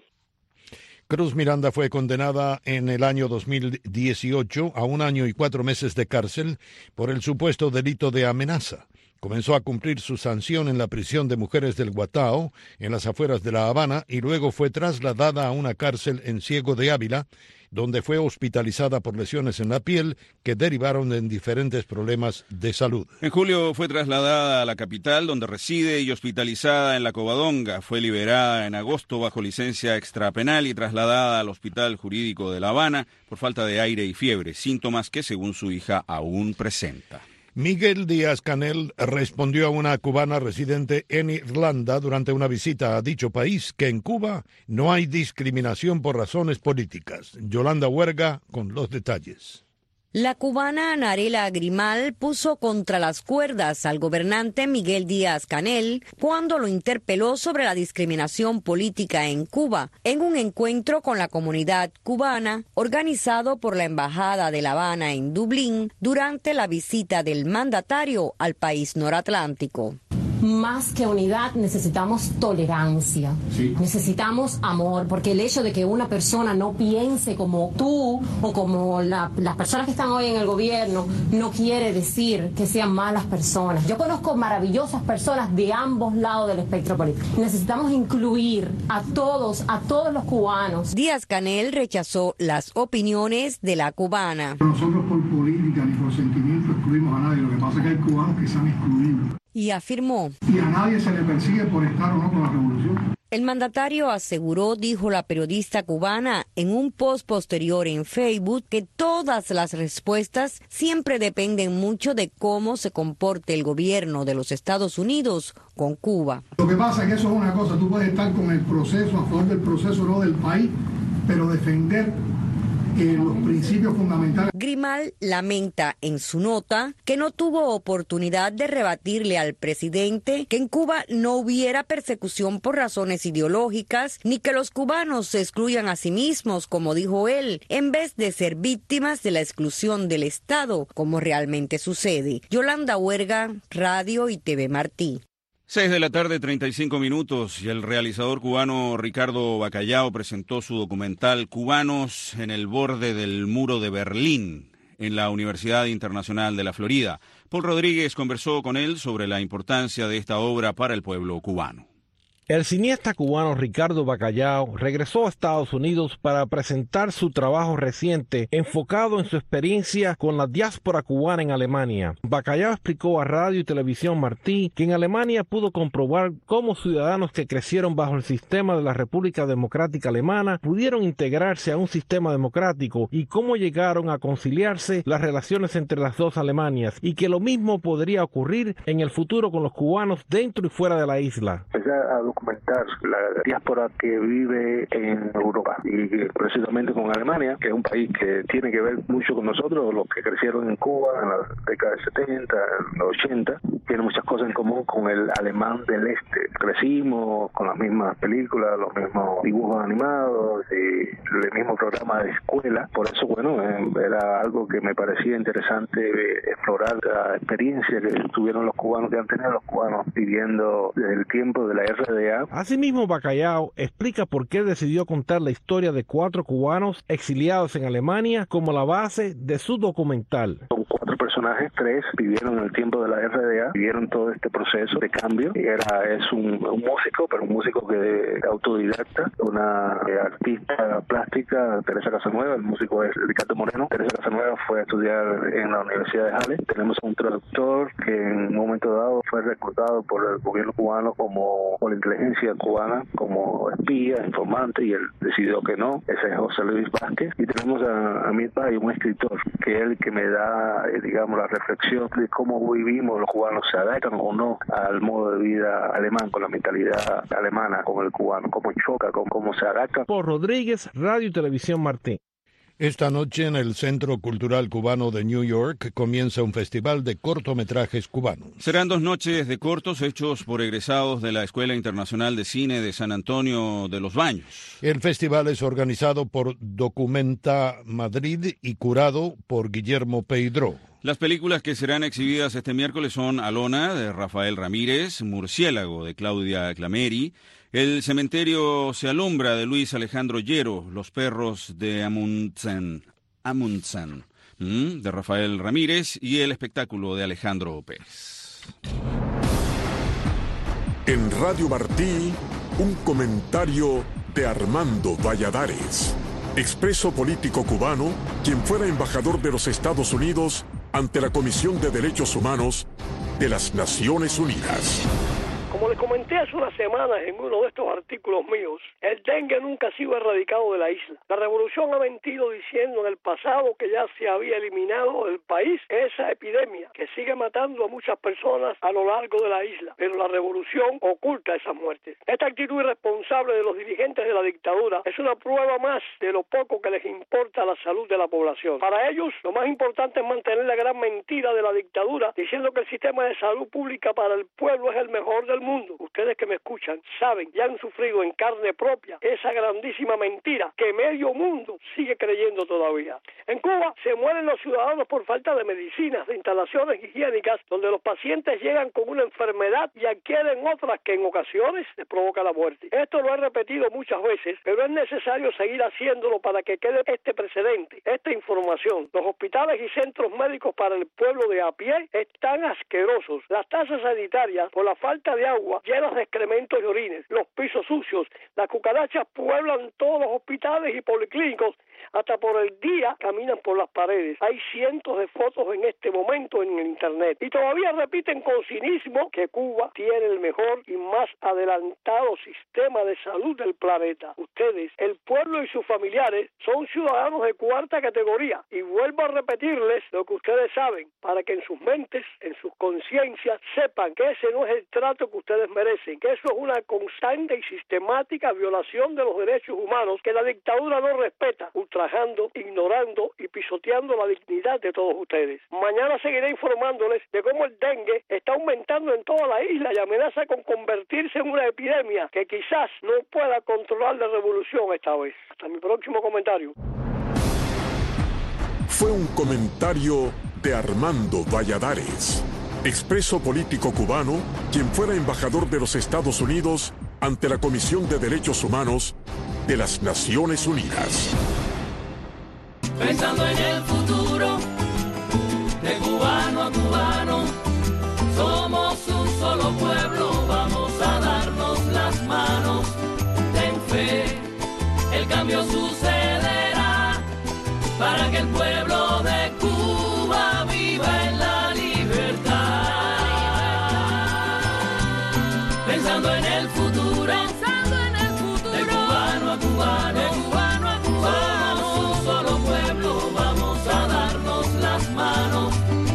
Cruz Miranda fue condenada en el año dos mil dieciocho a un año y cuatro meses de cárcel por el supuesto delito de amenaza. Comenzó a cumplir su sanción en la prisión de mujeres del Guatao, en las afueras de La Habana, y luego fue trasladada a una cárcel en Ciego de Ávila, donde fue hospitalizada por lesiones en la piel que derivaron en diferentes problemas de salud. En julio fue trasladada a la capital, donde reside, y hospitalizada en la Covadonga. Fue liberada en agosto bajo licencia extrapenal y trasladada al Hospital Jurídico de La Habana por falta de aire y fiebre, síntomas que, según su hija, aún presenta. Miguel Díaz-Canel respondió a una cubana residente en Irlanda durante una visita a dicho país que en Cuba no hay discriminación por razones políticas. Yolanda Huerga con los detalles. La cubana Narela Grimal puso contra las cuerdas al gobernante Miguel Díaz-Canel cuando lo interpeló sobre la discriminación política en Cuba en un encuentro con la comunidad cubana organizado por la Embajada de La Habana en Dublín durante la visita del mandatario al país noratlántico. más que unidad necesitamos tolerancia, sí. Necesitamos amor, porque el hecho de que una persona no piense como tú o como la, las personas que están hoy en el gobierno no quiere decir que sean malas personas. Yo conozco maravillosas personas de ambos lados del espectro político. Necesitamos incluir a todos, a todos los cubanos. Díaz-Canel rechazó las opiniones de la cubana. Nosotros por política ni por sentimiento excluimos a nadie. Lo que pasa es que hay cubanos que se han excluido. Y afirmó: y a nadie se le persigue por estar o no con la revolución. El mandatario aseguró, dijo la periodista cubana en un post posterior en Facebook, que todas las respuestas siempre dependen mucho de cómo se comporte el gobierno de los Estados Unidos con Cuba. Lo que pasa es que eso es una cosa, tú puedes estar con el proceso, a favor del proceso, no del país, pero defender Eh, los principios fundamentales. Grimal lamenta en su nota que no tuvo oportunidad de rebatirle al presidente que en Cuba no hubiera persecución por razones ideológicas, ni que los cubanos se excluyan a sí mismos, como dijo él, en vez de ser víctimas de la exclusión del Estado, como realmente sucede. Yolanda Huerga, Radio y T V Martí. Seis de la tarde, treinta y cinco minutos, y el realizador cubano Ricardo Bacallao presentó su documental Cubanos en el borde del muro de Berlín en la Universidad Internacional de la Florida. Paul Rodríguez conversó con él sobre la importancia de esta obra para el pueblo cubano. El cineasta cubano Ricardo Bacallao regresó a Estados Unidos para presentar su trabajo reciente enfocado en su experiencia con la diáspora cubana en Alemania. Bacallao explicó a Radio y Televisión Martí que en Alemania pudo comprobar cómo ciudadanos que crecieron bajo el sistema de la República Democrática Alemana pudieron integrarse a un sistema democrático y cómo llegaron a conciliarse las relaciones entre las dos Alemanias, y que lo mismo podría ocurrir en el futuro con los cubanos dentro y fuera de la isla. Documentar la diáspora que vive en Europa y precisamente con Alemania, que es un país que tiene que ver mucho con nosotros, los que crecieron en Cuba en la década de setenta, en los ochenta, tiene muchas cosas en común con el alemán del este. Crecimos con las mismas películas, los mismos dibujos animados y el mismo programa de escuela. Por eso, bueno, era algo que me parecía interesante explorar la experiencia que tuvieron los cubanos, que han tenido los cubanos viviendo desde el tiempo de la R D A. Asimismo, Bacallao explica por qué decidió contar la historia de cuatro cubanos exiliados en Alemania como la base de su documental. Son cuatro personajes, tres vivieron en el tiempo de la R D A, vivieron todo este proceso de cambio. Era, es un, un músico, pero un músico que autodidacta, una eh, artista plástica, Teresa Casanueva, el músico es Ricardo Moreno. Teresa Casanueva fue a estudiar en la Universidad de Halle. Tenemos un traductor que en un momento dado fue reclutado por el gobierno cubano como por la inteligencia cubana como espía, informante, y él decidió que no. Ese es José Luis Vázquez. Y tenemos a, a mi padre, un escritor, que es el que me da, eh, digamos, la reflexión de cómo vivimos los cubanos, se adaptan o no al modo de vida alemán, con la mentalidad alemana, con el cubano, cómo choca, con cómo se adapta. Por Rodríguez, Radio y Televisión Martí. Esta noche en el Centro Cultural Cubano de New York comienza un festival de cortometrajes cubanos. Serán dos noches de cortos hechos por egresados de la Escuela Internacional de Cine de San Antonio de los Baños. El festival es organizado por Documenta Madrid y curado por Guillermo Peidró. Las películas que serán exhibidas este miércoles son Alona, de Rafael Ramírez, Murciélago, de Claudia Clameri, El cementerio se alumbra, de Luis Alejandro Llero, Los perros de Amundsen, Amundsen ¿m? de Rafael Ramírez, y El espectáculo, de Alejandro Pérez. En Radio Martí, un comentario de Armando Valladares, expreso político cubano, quien fuera embajador de los Estados Unidos ante la Comisión de Derechos Humanos de las Naciones Unidas. Como les comenté hace unas semanas en uno de estos artículos míos, el dengue nunca ha sido erradicado de la isla. La revolución ha mentido diciendo en el pasado que ya se había eliminado del país esa epidemia que sigue matando a muchas personas a lo largo de la isla, pero la revolución oculta esas muertes. Esta actitud irresponsable de los dirigentes de la dictadura es una prueba más de lo poco que les importa la salud de la población. Para ellos, lo más importante es mantener la gran mentira de la dictadura, diciendo que el sistema de salud pública para el pueblo es el mejor del mundo. mundo, ustedes que me escuchan, saben y han sufrido en carne propia esa grandísima mentira que medio mundo sigue creyendo todavía. En Cuba se mueren los ciudadanos por falta de medicinas, de instalaciones higiénicas, donde los pacientes llegan con una enfermedad y adquieren otras que en ocasiones les provoca la muerte. Esto lo he repetido muchas veces, pero es necesario seguir haciéndolo para que quede este precedente, esta información. Los hospitales y centros médicos para el pueblo de a pie están asquerosos. Las tasas sanitarias, por la falta de agua, llenas de excrementos y orines, los pisos sucios, las cucarachas pueblan todos los hospitales y policlínicos, hasta por el día caminan por las paredes. Hay cientos de fotos en este momento en el internet y todavía repiten con cinismo que Cuba tiene el mejor y más adelantado sistema de salud del planeta. Ustedes, el pueblo y sus familiares, son ciudadanos de cuarta categoría y vuelvo a repetirles lo que ustedes saben para que en sus mentes, en sus conciencias, sepan que ese no es el trato que ustedes merecen, que eso es una constante y sistemática violación de los derechos humanos que la dictadura no respeta, ultrajando, ignorando y pisoteando la dignidad de todos ustedes. Mañana seguiré informándoles de cómo el dengue está aumentando en toda la isla y amenaza con convertirse en una epidemia que quizás no pueda controlar la revolución esta vez. Hasta mi próximo comentario. Fue un comentario de Armando Valladares, expreso político cubano, quien fuera embajador de los Estados Unidos ante la Comisión de Derechos Humanos de las Naciones Unidas. Pensando en el futuro, de cubano a cubano, somos un solo pueblo, vamos a darnos las manos. Ten fe, el cambio sucederá, para que el pueblo de Cuba viva en la libertad. Pensando en el futuro, pensando en el futuro, de cubano a cubano, de cubano a cubano, somos un solo pueblo, vamos a darnos las manos.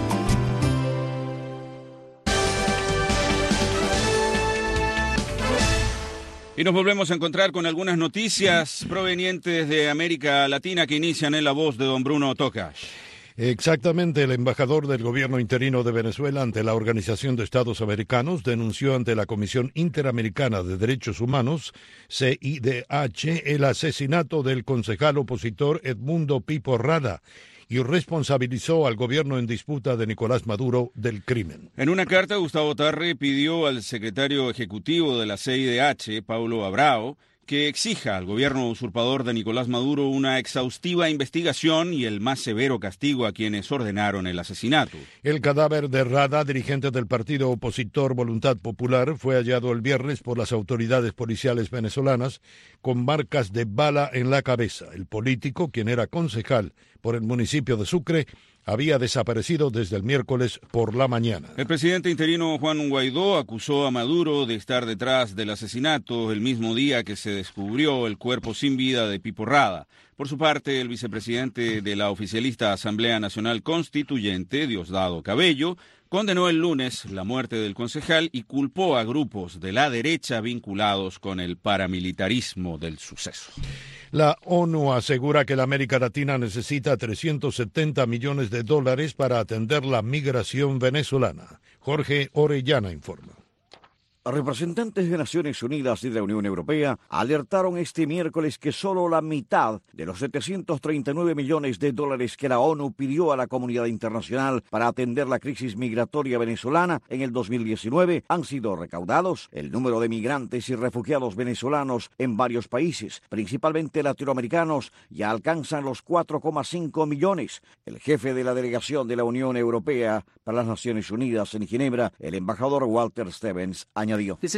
Y nos volvemos a encontrar con algunas noticias provenientes de América Latina que inician en la voz de don Bruno Tocash. Exactamente, el embajador del gobierno interino de Venezuela ante la Organización de Estados Americanos denunció ante la Comisión Interamericana de Derechos Humanos, C I D H, el asesinato del concejal opositor Edmundo Pipo Rada y responsabilizó al gobierno en disputa de Nicolás Maduro del crimen. En una carta, Gustavo Tarre pidió al secretario ejecutivo de la C I D H, Paulo Abrao, que exija al gobierno usurpador de Nicolás Maduro una exhaustiva investigación y el más severo castigo a quienes ordenaron el asesinato. El cadáver de Rada, dirigente del partido opositor Voluntad Popular, fue hallado el viernes por las autoridades policiales venezolanas con marcas de bala en la cabeza. El político, quien era concejal por el municipio de Sucre, había desaparecido desde el miércoles por la mañana. El presidente interino Juan Guaidó acusó a Maduro de estar detrás del asesinato el mismo día que se descubrió el cuerpo sin vida de Pipo Rada. Por su parte, el vicepresidente de la oficialista Asamblea Nacional Constituyente, Diosdado Cabello, condenó el lunes la muerte del concejal y culpó a grupos de la derecha vinculados con el paramilitarismo del suceso. La ONU asegura que la América Latina necesita trescientos setenta millones de dólares para atender la migración venezolana. Jorge Orellana informa. Representantes de Naciones Unidas y de la Unión Europea alertaron este miércoles que solo la mitad de los setecientos treinta y nueve millones de dólares que la ONU pidió a la comunidad internacional para atender la crisis migratoria venezolana en el dos mil diecinueve han sido recaudados. El número de migrantes y refugiados venezolanos en varios países, principalmente latinoamericanos, ya alcanzan los cuatro coma cinco millones. El jefe de la delegación de la Unión Europea para las Naciones Unidas en Ginebra, el embajador Walter Stevens, añadió: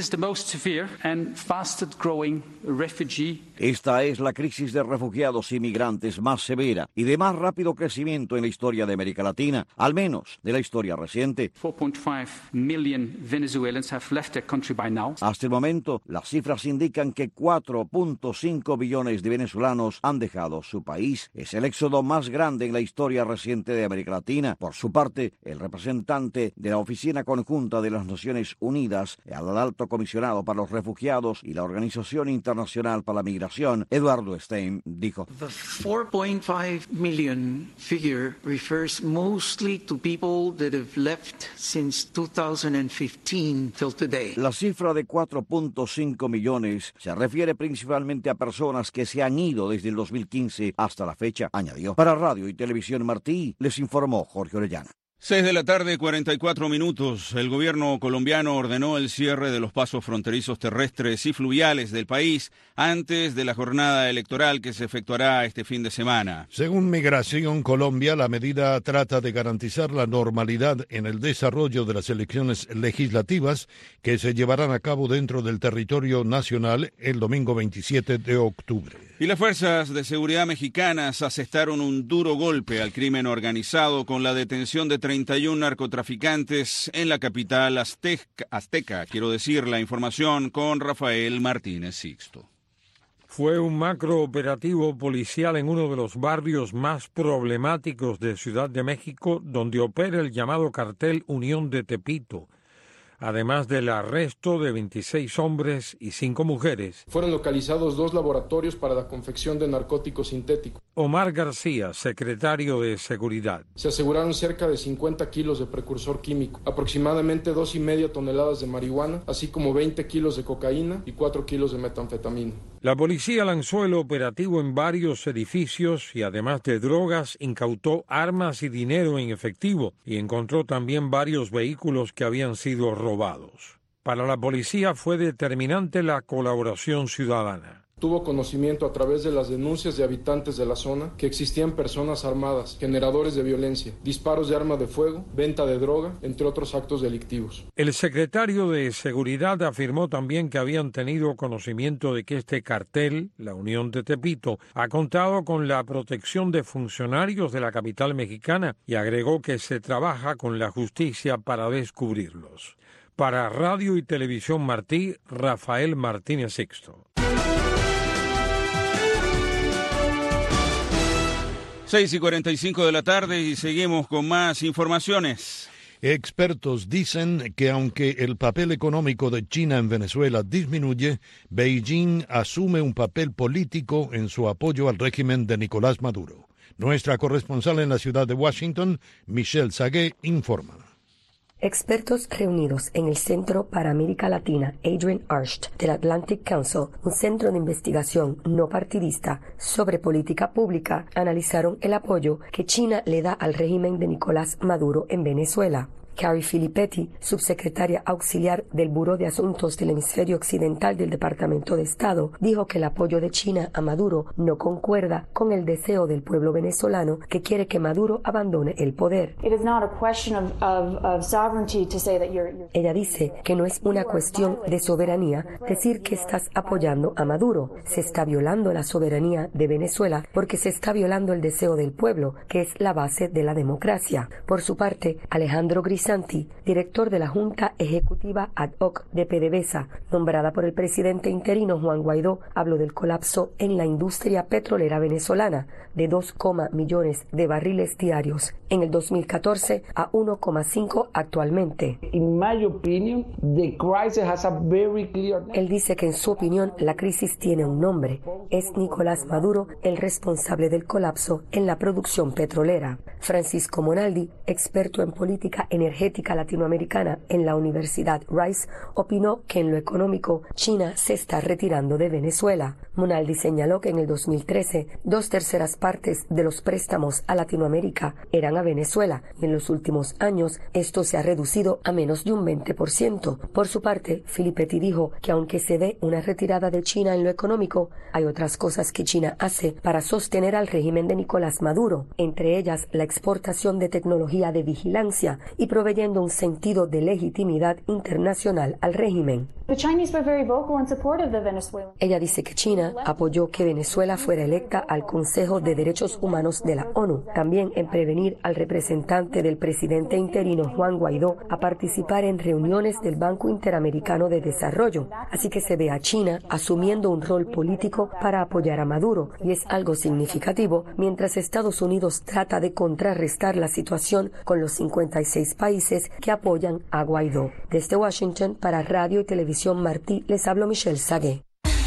Esta es la crisis de refugiados y migrantes más severa y de más rápido crecimiento en la historia de América Latina, al menos de la historia reciente. Hasta el momento, las cifras indican que cuatro punto cinco billones de venezolanos han dejado su país. Es el éxodo más grande en la historia reciente de América Latina. Por su parte, el representante de la Oficina Conjunta de las Naciones Unidas, al alto comisionado para los refugiados y la Organización Internacional para la Migración, Eduardo Stein, dijo: The four point five million figure refers mostly to people that have left since two thousand fifteen till today. La cifra de cuatro punto cinco millones se refiere principalmente a personas que se han ido desde el dos mil quince hasta la fecha, añadió. Para Radio y Televisión Martí, les informó Jorge Orellana. Seis de la tarde, cuarenta y cuatro minutos. El gobierno colombiano ordenó el cierre de los pasos fronterizos terrestres y fluviales del país antes de la jornada electoral que se efectuará este fin de semana. Según Migración Colombia, la medida trata de garantizar la normalidad en el desarrollo de las elecciones legislativas que se llevarán a cabo dentro del territorio nacional el domingo veintisiete de octubre. Y las fuerzas de seguridad mexicanas asestaron un duro golpe al crimen organizado con la detención de treinta y uno narcotraficantes en la capital azteca, azteca. Quiero decir, la información con Rafael Martínez Sixto. Fue un macrooperativo policial en uno de los barrios más problemáticos de Ciudad de México, donde opera el llamado cartel Unión de Tepito. Además del arresto de veintiséis hombres y cinco mujeres. Fueron localizados dos laboratorios para la confección de narcóticos sintéticos. Omar García, secretario de Seguridad. Se aseguraron cerca de cincuenta kilos de precursor químico, aproximadamente dos y media toneladas de marihuana, así como veinte kilos de cocaína y cuatro kilos de metanfetamina. La policía lanzó el operativo en varios edificios y además de drogas incautó armas y dinero en efectivo y encontró también varios vehículos que habían sido robados. Para la policía fue determinante la colaboración ciudadana. Tuvo conocimiento a través de las denuncias de habitantes de la zona que existían personas armadas, generadores de violencia, disparos de arma de fuego, venta de droga, entre otros actos delictivos. El secretario de Seguridad afirmó también que habían tenido conocimiento de que este cartel, la Unión de Tepito, ha contado con la protección de funcionarios de la capital mexicana y agregó que se trabaja con la justicia para descubrirlos. Para Radio y Televisión Martí, Rafael Martínez Sixto. seis y cuarenta y cinco de la tarde y seguimos con más informaciones. Expertos dicen que aunque el papel económico de China en Venezuela disminuye, Beijing asume un papel político en su apoyo al régimen de Nicolás Maduro. Nuestra corresponsal en la ciudad de Washington, Michelle Sagué, informa. Expertos reunidos en el Centro para América Latina Adrian Arsht del Atlantic Council, un centro de investigación no partidista sobre política pública, analizaron el apoyo que China le da al régimen de Nicolás Maduro en Venezuela. Carrie Filippetti, subsecretaria auxiliar del Buró de Asuntos del Hemisferio Occidental del Departamento de Estado, dijo que el apoyo de China a Maduro no concuerda con el deseo del pueblo venezolano que quiere que Maduro abandone el poder. Ella dice que no es una cuestión de soberanía decir que estás apoyando a Maduro. Se está violando la soberanía de Venezuela porque se está violando el deseo del pueblo, que es la base de la democracia. Por su parte, Alejandro Gris Santi, director de la Junta Ejecutiva Ad Hoc de PDVSA, nombrada por el presidente interino Juan Guaidó, habló del colapso en la industria petrolera venezolana de dos millones de barriles diarios en el dos mil catorce a uno coma cinco actualmente. In my opinion, the crisis has a very clear... Él dice que en su opinión la crisis tiene un nombre. Es Nicolás Maduro el responsable del colapso en la producción petrolera. Francisco Monaldi, experto en política energética latinoamericana en la Universidad Rice, opinó que en lo económico China se está retirando de Venezuela. Monaldi señaló que en el dos mil trece dos terceras partes de los préstamos a Latinoamérica eran a Venezuela y en los últimos años esto se ha reducido a menos de un veinte por ciento. Por su parte, Filippetti dijo que aunque se ve una retirada de China en lo económico, hay otras cosas que China hace para sostener al régimen de Nicolás Maduro, entre ellas la exportación de tecnología de vigilancia y proveyendo un sentido de legitimidad internacional al régimen. Ella dice que China apoyó que Venezuela fuera electa al Consejo de Derechos Humanos de la ONU, también en prevenir al representante del presidente interino Juan Guaidó a participar en reuniones del Banco Interamericano de Desarrollo. Así que se ve a China asumiendo un rol político para apoyar a Maduro, y es algo significativo mientras Estados Unidos trata de contrarrestar la situación con los cincuenta y seis países que apoyan a Guaidó. Desde Washington, para Radio y Televisión Martí, les hablo Michelle Sagué.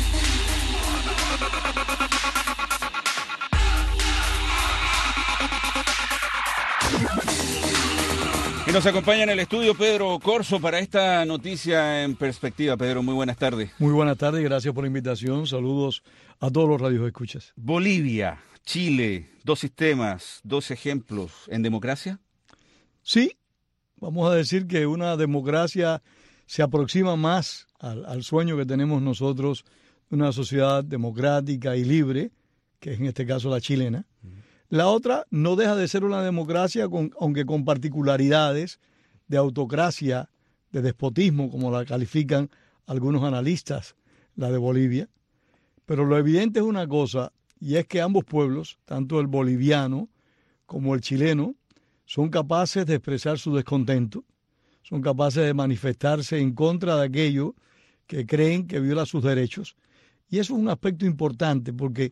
Y nos acompaña en el estudio Pedro Corso para esta noticia en perspectiva. Pedro, muy buenas tardes. Muy buenas tardes, gracias por la invitación. Saludos a todos los radioescuchas. Bolivia, Chile, dos sistemas, dos ejemplos en democracia. Sí, vamos a decir que una democracia se aproxima más al, al sueño que tenemos nosotros de una sociedad democrática y libre, que es en este caso la chilena. La otra no deja de ser una democracia, con, aunque con particularidades de autocracia, de despotismo, como la califican algunos analistas, la de Bolivia. Pero lo evidente es una cosa, y es que ambos pueblos, tanto el boliviano como el chileno, son capaces de expresar su descontento, son capaces de manifestarse en contra de aquello que creen que viola sus derechos. Y eso es un aspecto importante porque,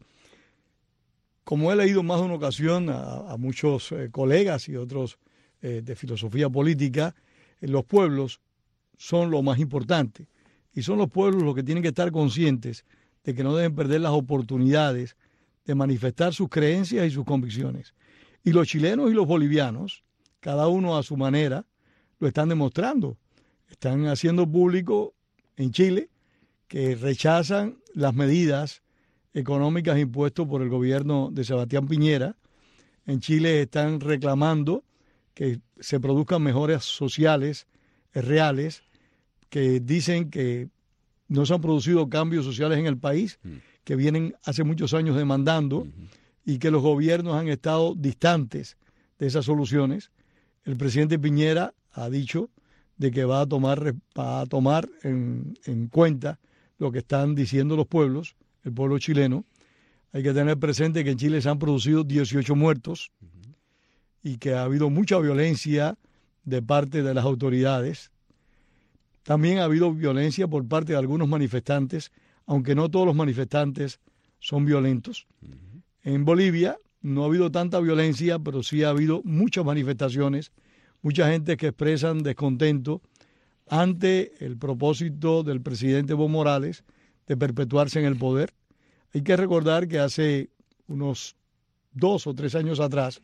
como he leído más de una ocasión a, a muchos eh, colegas y otros eh, de filosofía política, eh, los pueblos son lo más importante. Y son los pueblos los que tienen que estar conscientes de que no deben perder las oportunidades de manifestar sus creencias y sus convicciones. Y los chilenos y los bolivianos, cada uno a su manera, lo están demostrando. Están haciendo público en Chile que rechazan las medidas económicas impuestas por el gobierno de Sebastián Piñera. En Chile están reclamando que se produzcan mejoras sociales eh, reales, que dicen que no se han producido cambios sociales en el país, mm. que vienen hace muchos años demandando, mm-hmm. y que los gobiernos han estado distantes de esas soluciones. El presidente Piñera ha dicho de que va a tomar, va a tomar en, en cuenta lo que están diciendo los pueblos, el pueblo chileno. Hay que tener presente que en Chile se han producido dieciocho muertos uh-huh. y que ha habido mucha violencia de parte de las autoridades. También ha habido violencia por parte de algunos manifestantes, aunque no todos los manifestantes son violentos. Uh-huh. En Bolivia no ha habido tanta violencia, pero sí ha habido muchas manifestaciones, mucha gente que expresan descontento ante el propósito del presidente Evo Morales de perpetuarse en el poder. Hay que recordar que hace unos dos o tres años atrás,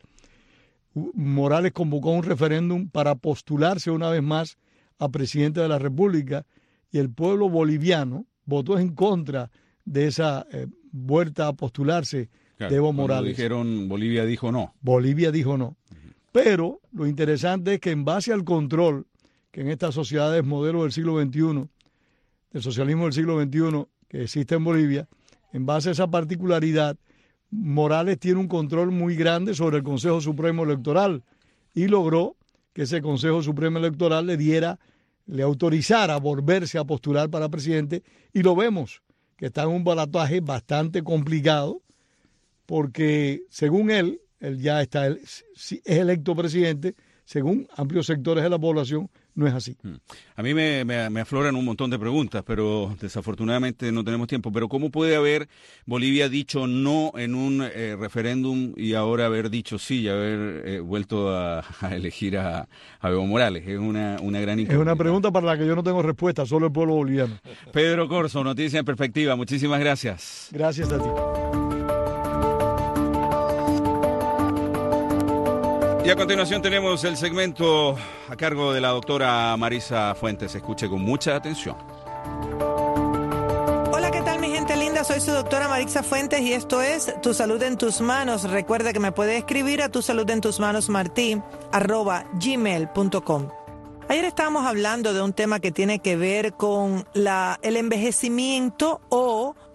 Morales convocó un referéndum para postularse una vez más a presidente de la República y el pueblo boliviano votó en contra de esa eh, vuelta a postularse claro, de Evo Morales. Dijeron, Bolivia dijo no. Bolivia dijo no. Uh-huh. Pero lo interesante es que en base al control que en estas sociedades modelo del siglo veintiuno, del socialismo del siglo veintiuno que existe en Bolivia, en base a esa particularidad, Morales tiene un control muy grande sobre el Consejo Supremo Electoral y logró que ese Consejo Supremo Electoral le diera, le autorizara a volverse a postular para presidente, y lo vemos, que está en un balotaje bastante complicado, porque según él, él ya está, es electo presidente, según amplios sectores de la población, no es así. A mí me, me, me afloran un montón de preguntas, pero desafortunadamente no tenemos tiempo. Pero ¿cómo puede haber Bolivia dicho no en un eh, referéndum y ahora haber dicho sí y haber eh, vuelto a, a elegir a, a Evo Morales? Es una, una gran incógnita. Es una pregunta para la que yo no tengo respuesta, solo el pueblo boliviano. Pedro Corso, Noticias en Perspectiva. Muchísimas gracias. Gracias a ti. Y a continuación tenemos el segmento a cargo de la doctora Marisa Fuentes. Escuche con mucha atención. Hola, ¿qué tal mi gente linda? Soy su doctora Marisa Fuentes y esto es Tu Salud en Tus Manos. Recuerda que me puede escribir a tu salud en tus manos martí arroba gmail punto com. Ayer estábamos hablando de un tema que tiene que ver con la, el envejecimiento o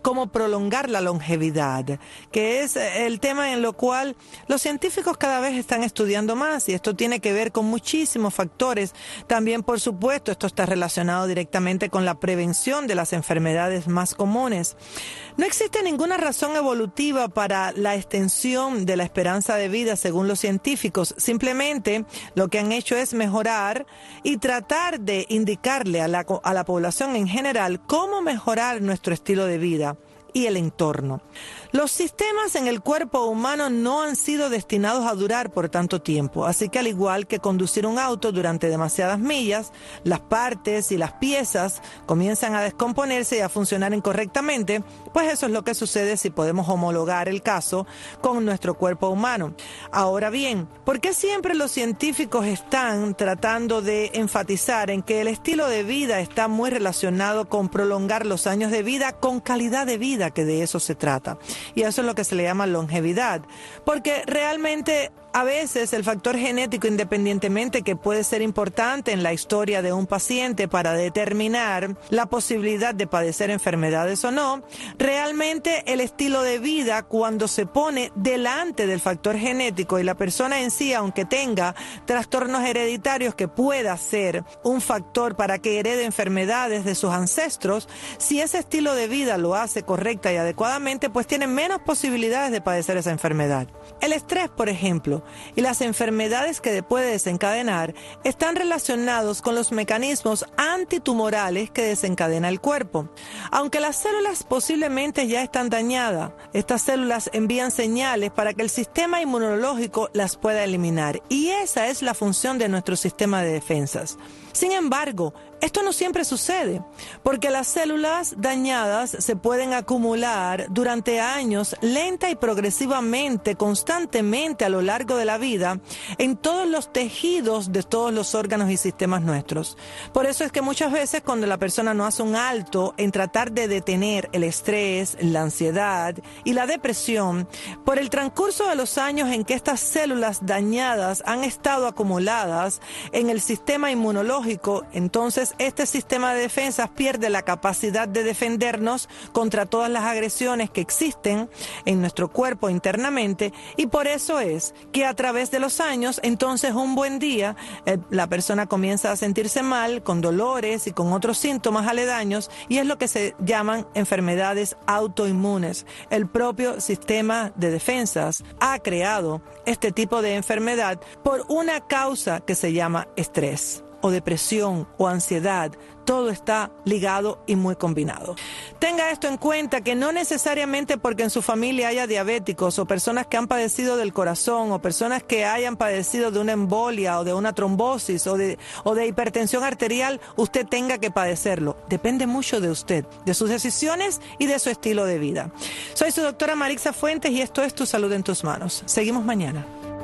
cómo prolongar la longevidad, que es el tema en lo cual los científicos cada vez están estudiando más, y esto tiene que ver con muchísimos factores. También, por supuesto, esto está relacionado directamente con la prevención de las enfermedades más comunes. No existe ninguna razón evolutiva para la extensión de la esperanza de vida según los científicos. Simplemente lo que han hecho es mejorar y tratar de indicarle a la, a la población en general cómo mejorar nuestro estilo de vida y el entorno. Los sistemas en el cuerpo humano no han sido destinados a durar por tanto tiempo, así que al igual que conducir un auto durante demasiadas millas, las partes y las piezas comienzan a descomponerse y a funcionar incorrectamente, pues eso es lo que sucede si podemos homologar el caso con nuestro cuerpo humano. Ahora bien, ¿por qué siempre los científicos están tratando de enfatizar en que el estilo de vida está muy relacionado con prolongar los años de vida con calidad de vida, que de eso se trata? Y eso es lo que se le llama longevidad, porque realmente a veces el factor genético, independientemente que puede ser importante en la historia de un paciente para determinar la posibilidad de padecer enfermedades o no, realmente el estilo de vida, cuando se pone delante del factor genético y la persona en sí, aunque tenga trastornos hereditarios que pueda ser un factor para que herede enfermedades de sus ancestros, si ese estilo de vida lo hace correcta y adecuadamente, pues tiene menos posibilidades de padecer esa enfermedad. El estrés, por ejemplo, y las enfermedades que puede desencadenar están relacionados con los mecanismos antitumorales que desencadena el cuerpo. Aunque las células posiblemente ya están dañadas, estas células envían señales para que el sistema inmunológico las pueda eliminar, y esa es la función de nuestro sistema de defensas. Sin embargo, esto no siempre sucede, porque las células dañadas se pueden acumular durante años, lenta y progresivamente, constantemente a lo largo de la vida, en todos los tejidos de todos los órganos y sistemas nuestros. Por eso es que muchas veces cuando la persona no hace un alto en tratar de detener el estrés, la ansiedad y la depresión, por el transcurso de los años en que estas células dañadas han estado acumuladas en el sistema inmunológico, entonces este sistema de defensas pierde la capacidad de defendernos contra todas las agresiones que existen en nuestro cuerpo internamente, y por eso es que a través de los años, entonces un buen día, eh, la persona comienza a sentirse mal, con dolores y con otros síntomas aledaños, y es lo que se llaman enfermedades autoinmunes. El propio sistema de defensas ha creado este tipo de enfermedad por una causa que se llama estrés, o depresión, o ansiedad. Todo está ligado y muy combinado. Tenga esto en cuenta, que no necesariamente porque en su familia haya diabéticos o personas que han padecido del corazón o personas que hayan padecido de una embolia o de una trombosis o de, o de hipertensión arterial, usted tenga que padecerlo. Depende mucho de usted, de sus decisiones y de su estilo de vida. Soy su doctora Marixa Fuentes y esto es Tu Salud en Tus Manos. Seguimos mañana.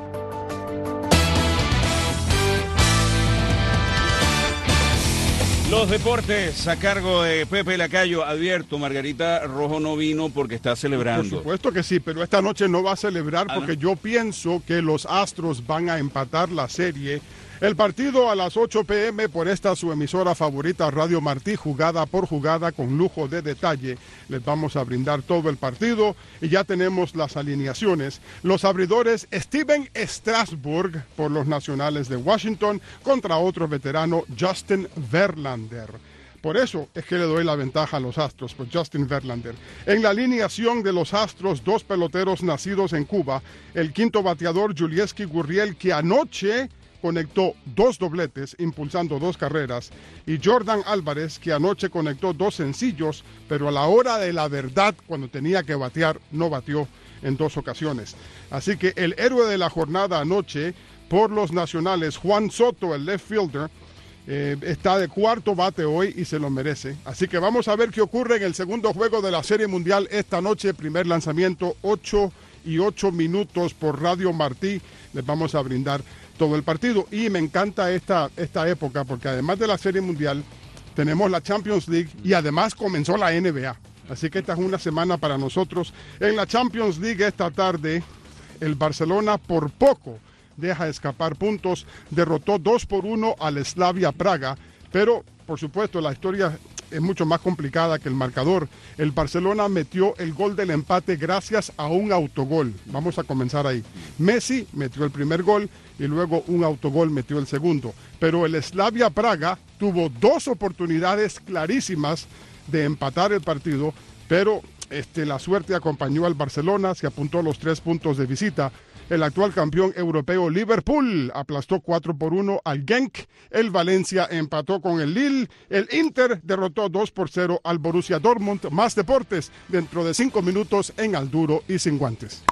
Los deportes a cargo de Pepe Lacayo. Advierto, Margarita Rojo no vino porque está celebrando. Por supuesto que sí, pero esta noche no va a celebrar porque ah, ¿no? Yo pienso que los Astros van a empatar la serie. El partido a las ocho pe eme por esta su emisora favorita, Radio Martí, jugada por jugada con lujo de detalle. Les vamos a brindar todo el partido y ya tenemos las alineaciones. Los abridores: Steven Strasburg por los Nacionales de Washington contra otro veterano, Justin Verlander. Por eso es que le doy la ventaja a los Astros, por Justin Verlander. En la alineación de los Astros, dos peloteros nacidos en Cuba. El quinto bateador, Yulieski Gurriel, que anoche conectó dos dobletes, impulsando dos carreras, y Jordan Álvarez, que anoche conectó dos sencillos, pero a la hora de la verdad, cuando tenía que batear, no batió en dos ocasiones. Así que el héroe de la jornada anoche por los Nacionales, Juan Soto, el left fielder, eh, está de cuarto bate hoy y se lo merece. Así que vamos a ver qué ocurre en el segundo juego de la Serie Mundial esta noche. Primer lanzamiento, ocho y ocho minutos por Radio Martí. Les vamos a brindar todo el partido, y me encanta esta, esta época porque además de la Serie Mundial tenemos la Champions League y además comenzó la N B A, así que esta es una semana para nosotros. En la Champions League esta tarde el Barcelona por poco deja escapar puntos, derrotó dos por uno al Slavia Praga, pero por supuesto la historia es mucho más complicada que el marcador. El Barcelona metió el gol del empate gracias a un autogol. Vamos a comenzar ahí. Messi metió el primer gol y luego un autogol metió el segundo. Pero el Slavia Praga tuvo dos oportunidades clarísimas de empatar el partido, pero este, la suerte acompañó al Barcelona, se apuntó a los tres puntos de visita. El actual campeón europeo Liverpool aplastó cuatro por uno al Genk. El Valencia empató con el Lille. El Inter derrotó dos por cero al Borussia Dortmund. Más deportes dentro de cinco minutos en Al Duro y Sin Guantes.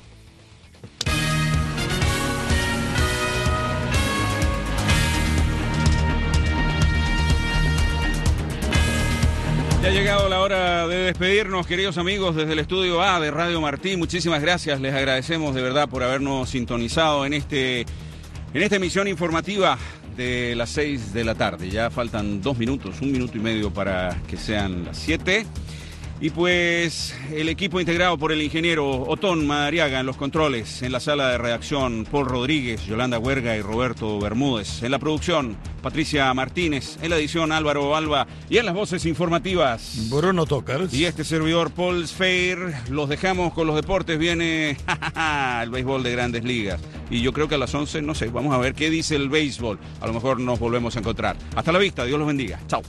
Ya ha llegado la hora de despedirnos, queridos amigos, desde el estudio A de Radio Martí. Muchísimas gracias, les agradecemos de verdad por habernos sintonizado en este en esta emisión informativa de las seis de la tarde. Ya faltan dos minutos, un minuto y medio para que sean las siete. Y pues el equipo integrado por el ingeniero Otón Madariaga en los controles, en la sala de redacción Paul Rodríguez, Yolanda Huerga y Roberto Bermúdez, en la producción Patricia Martínez, en la edición Álvaro Alba y en las voces informativas Bruno Tocars y este servidor Paul Sfeir. Los dejamos con los deportes, viene el béisbol de Grandes Ligas y yo creo que a las once, no sé, vamos a ver qué dice el béisbol, a lo mejor nos volvemos a encontrar. Hasta la vista, Dios los bendiga, chao.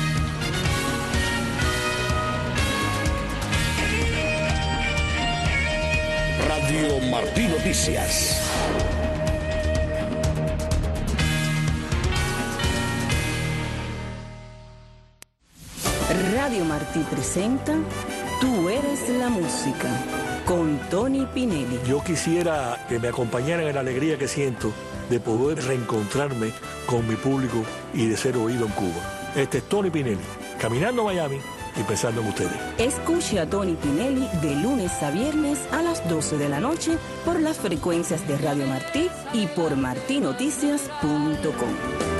Radio Martí Noticias. Radio Martí presenta Tú eres la música con Tony Pinelli. Yo quisiera que me acompañaran en la alegría que siento de poder reencontrarme con mi público y de ser oído en Cuba. Este es Tony Pinelli, caminando a Miami y pensando en ustedes. Escuche a Tony Pinelli de lunes a viernes a las doce de la noche por las frecuencias de Radio Martí y por martinoticias punto com.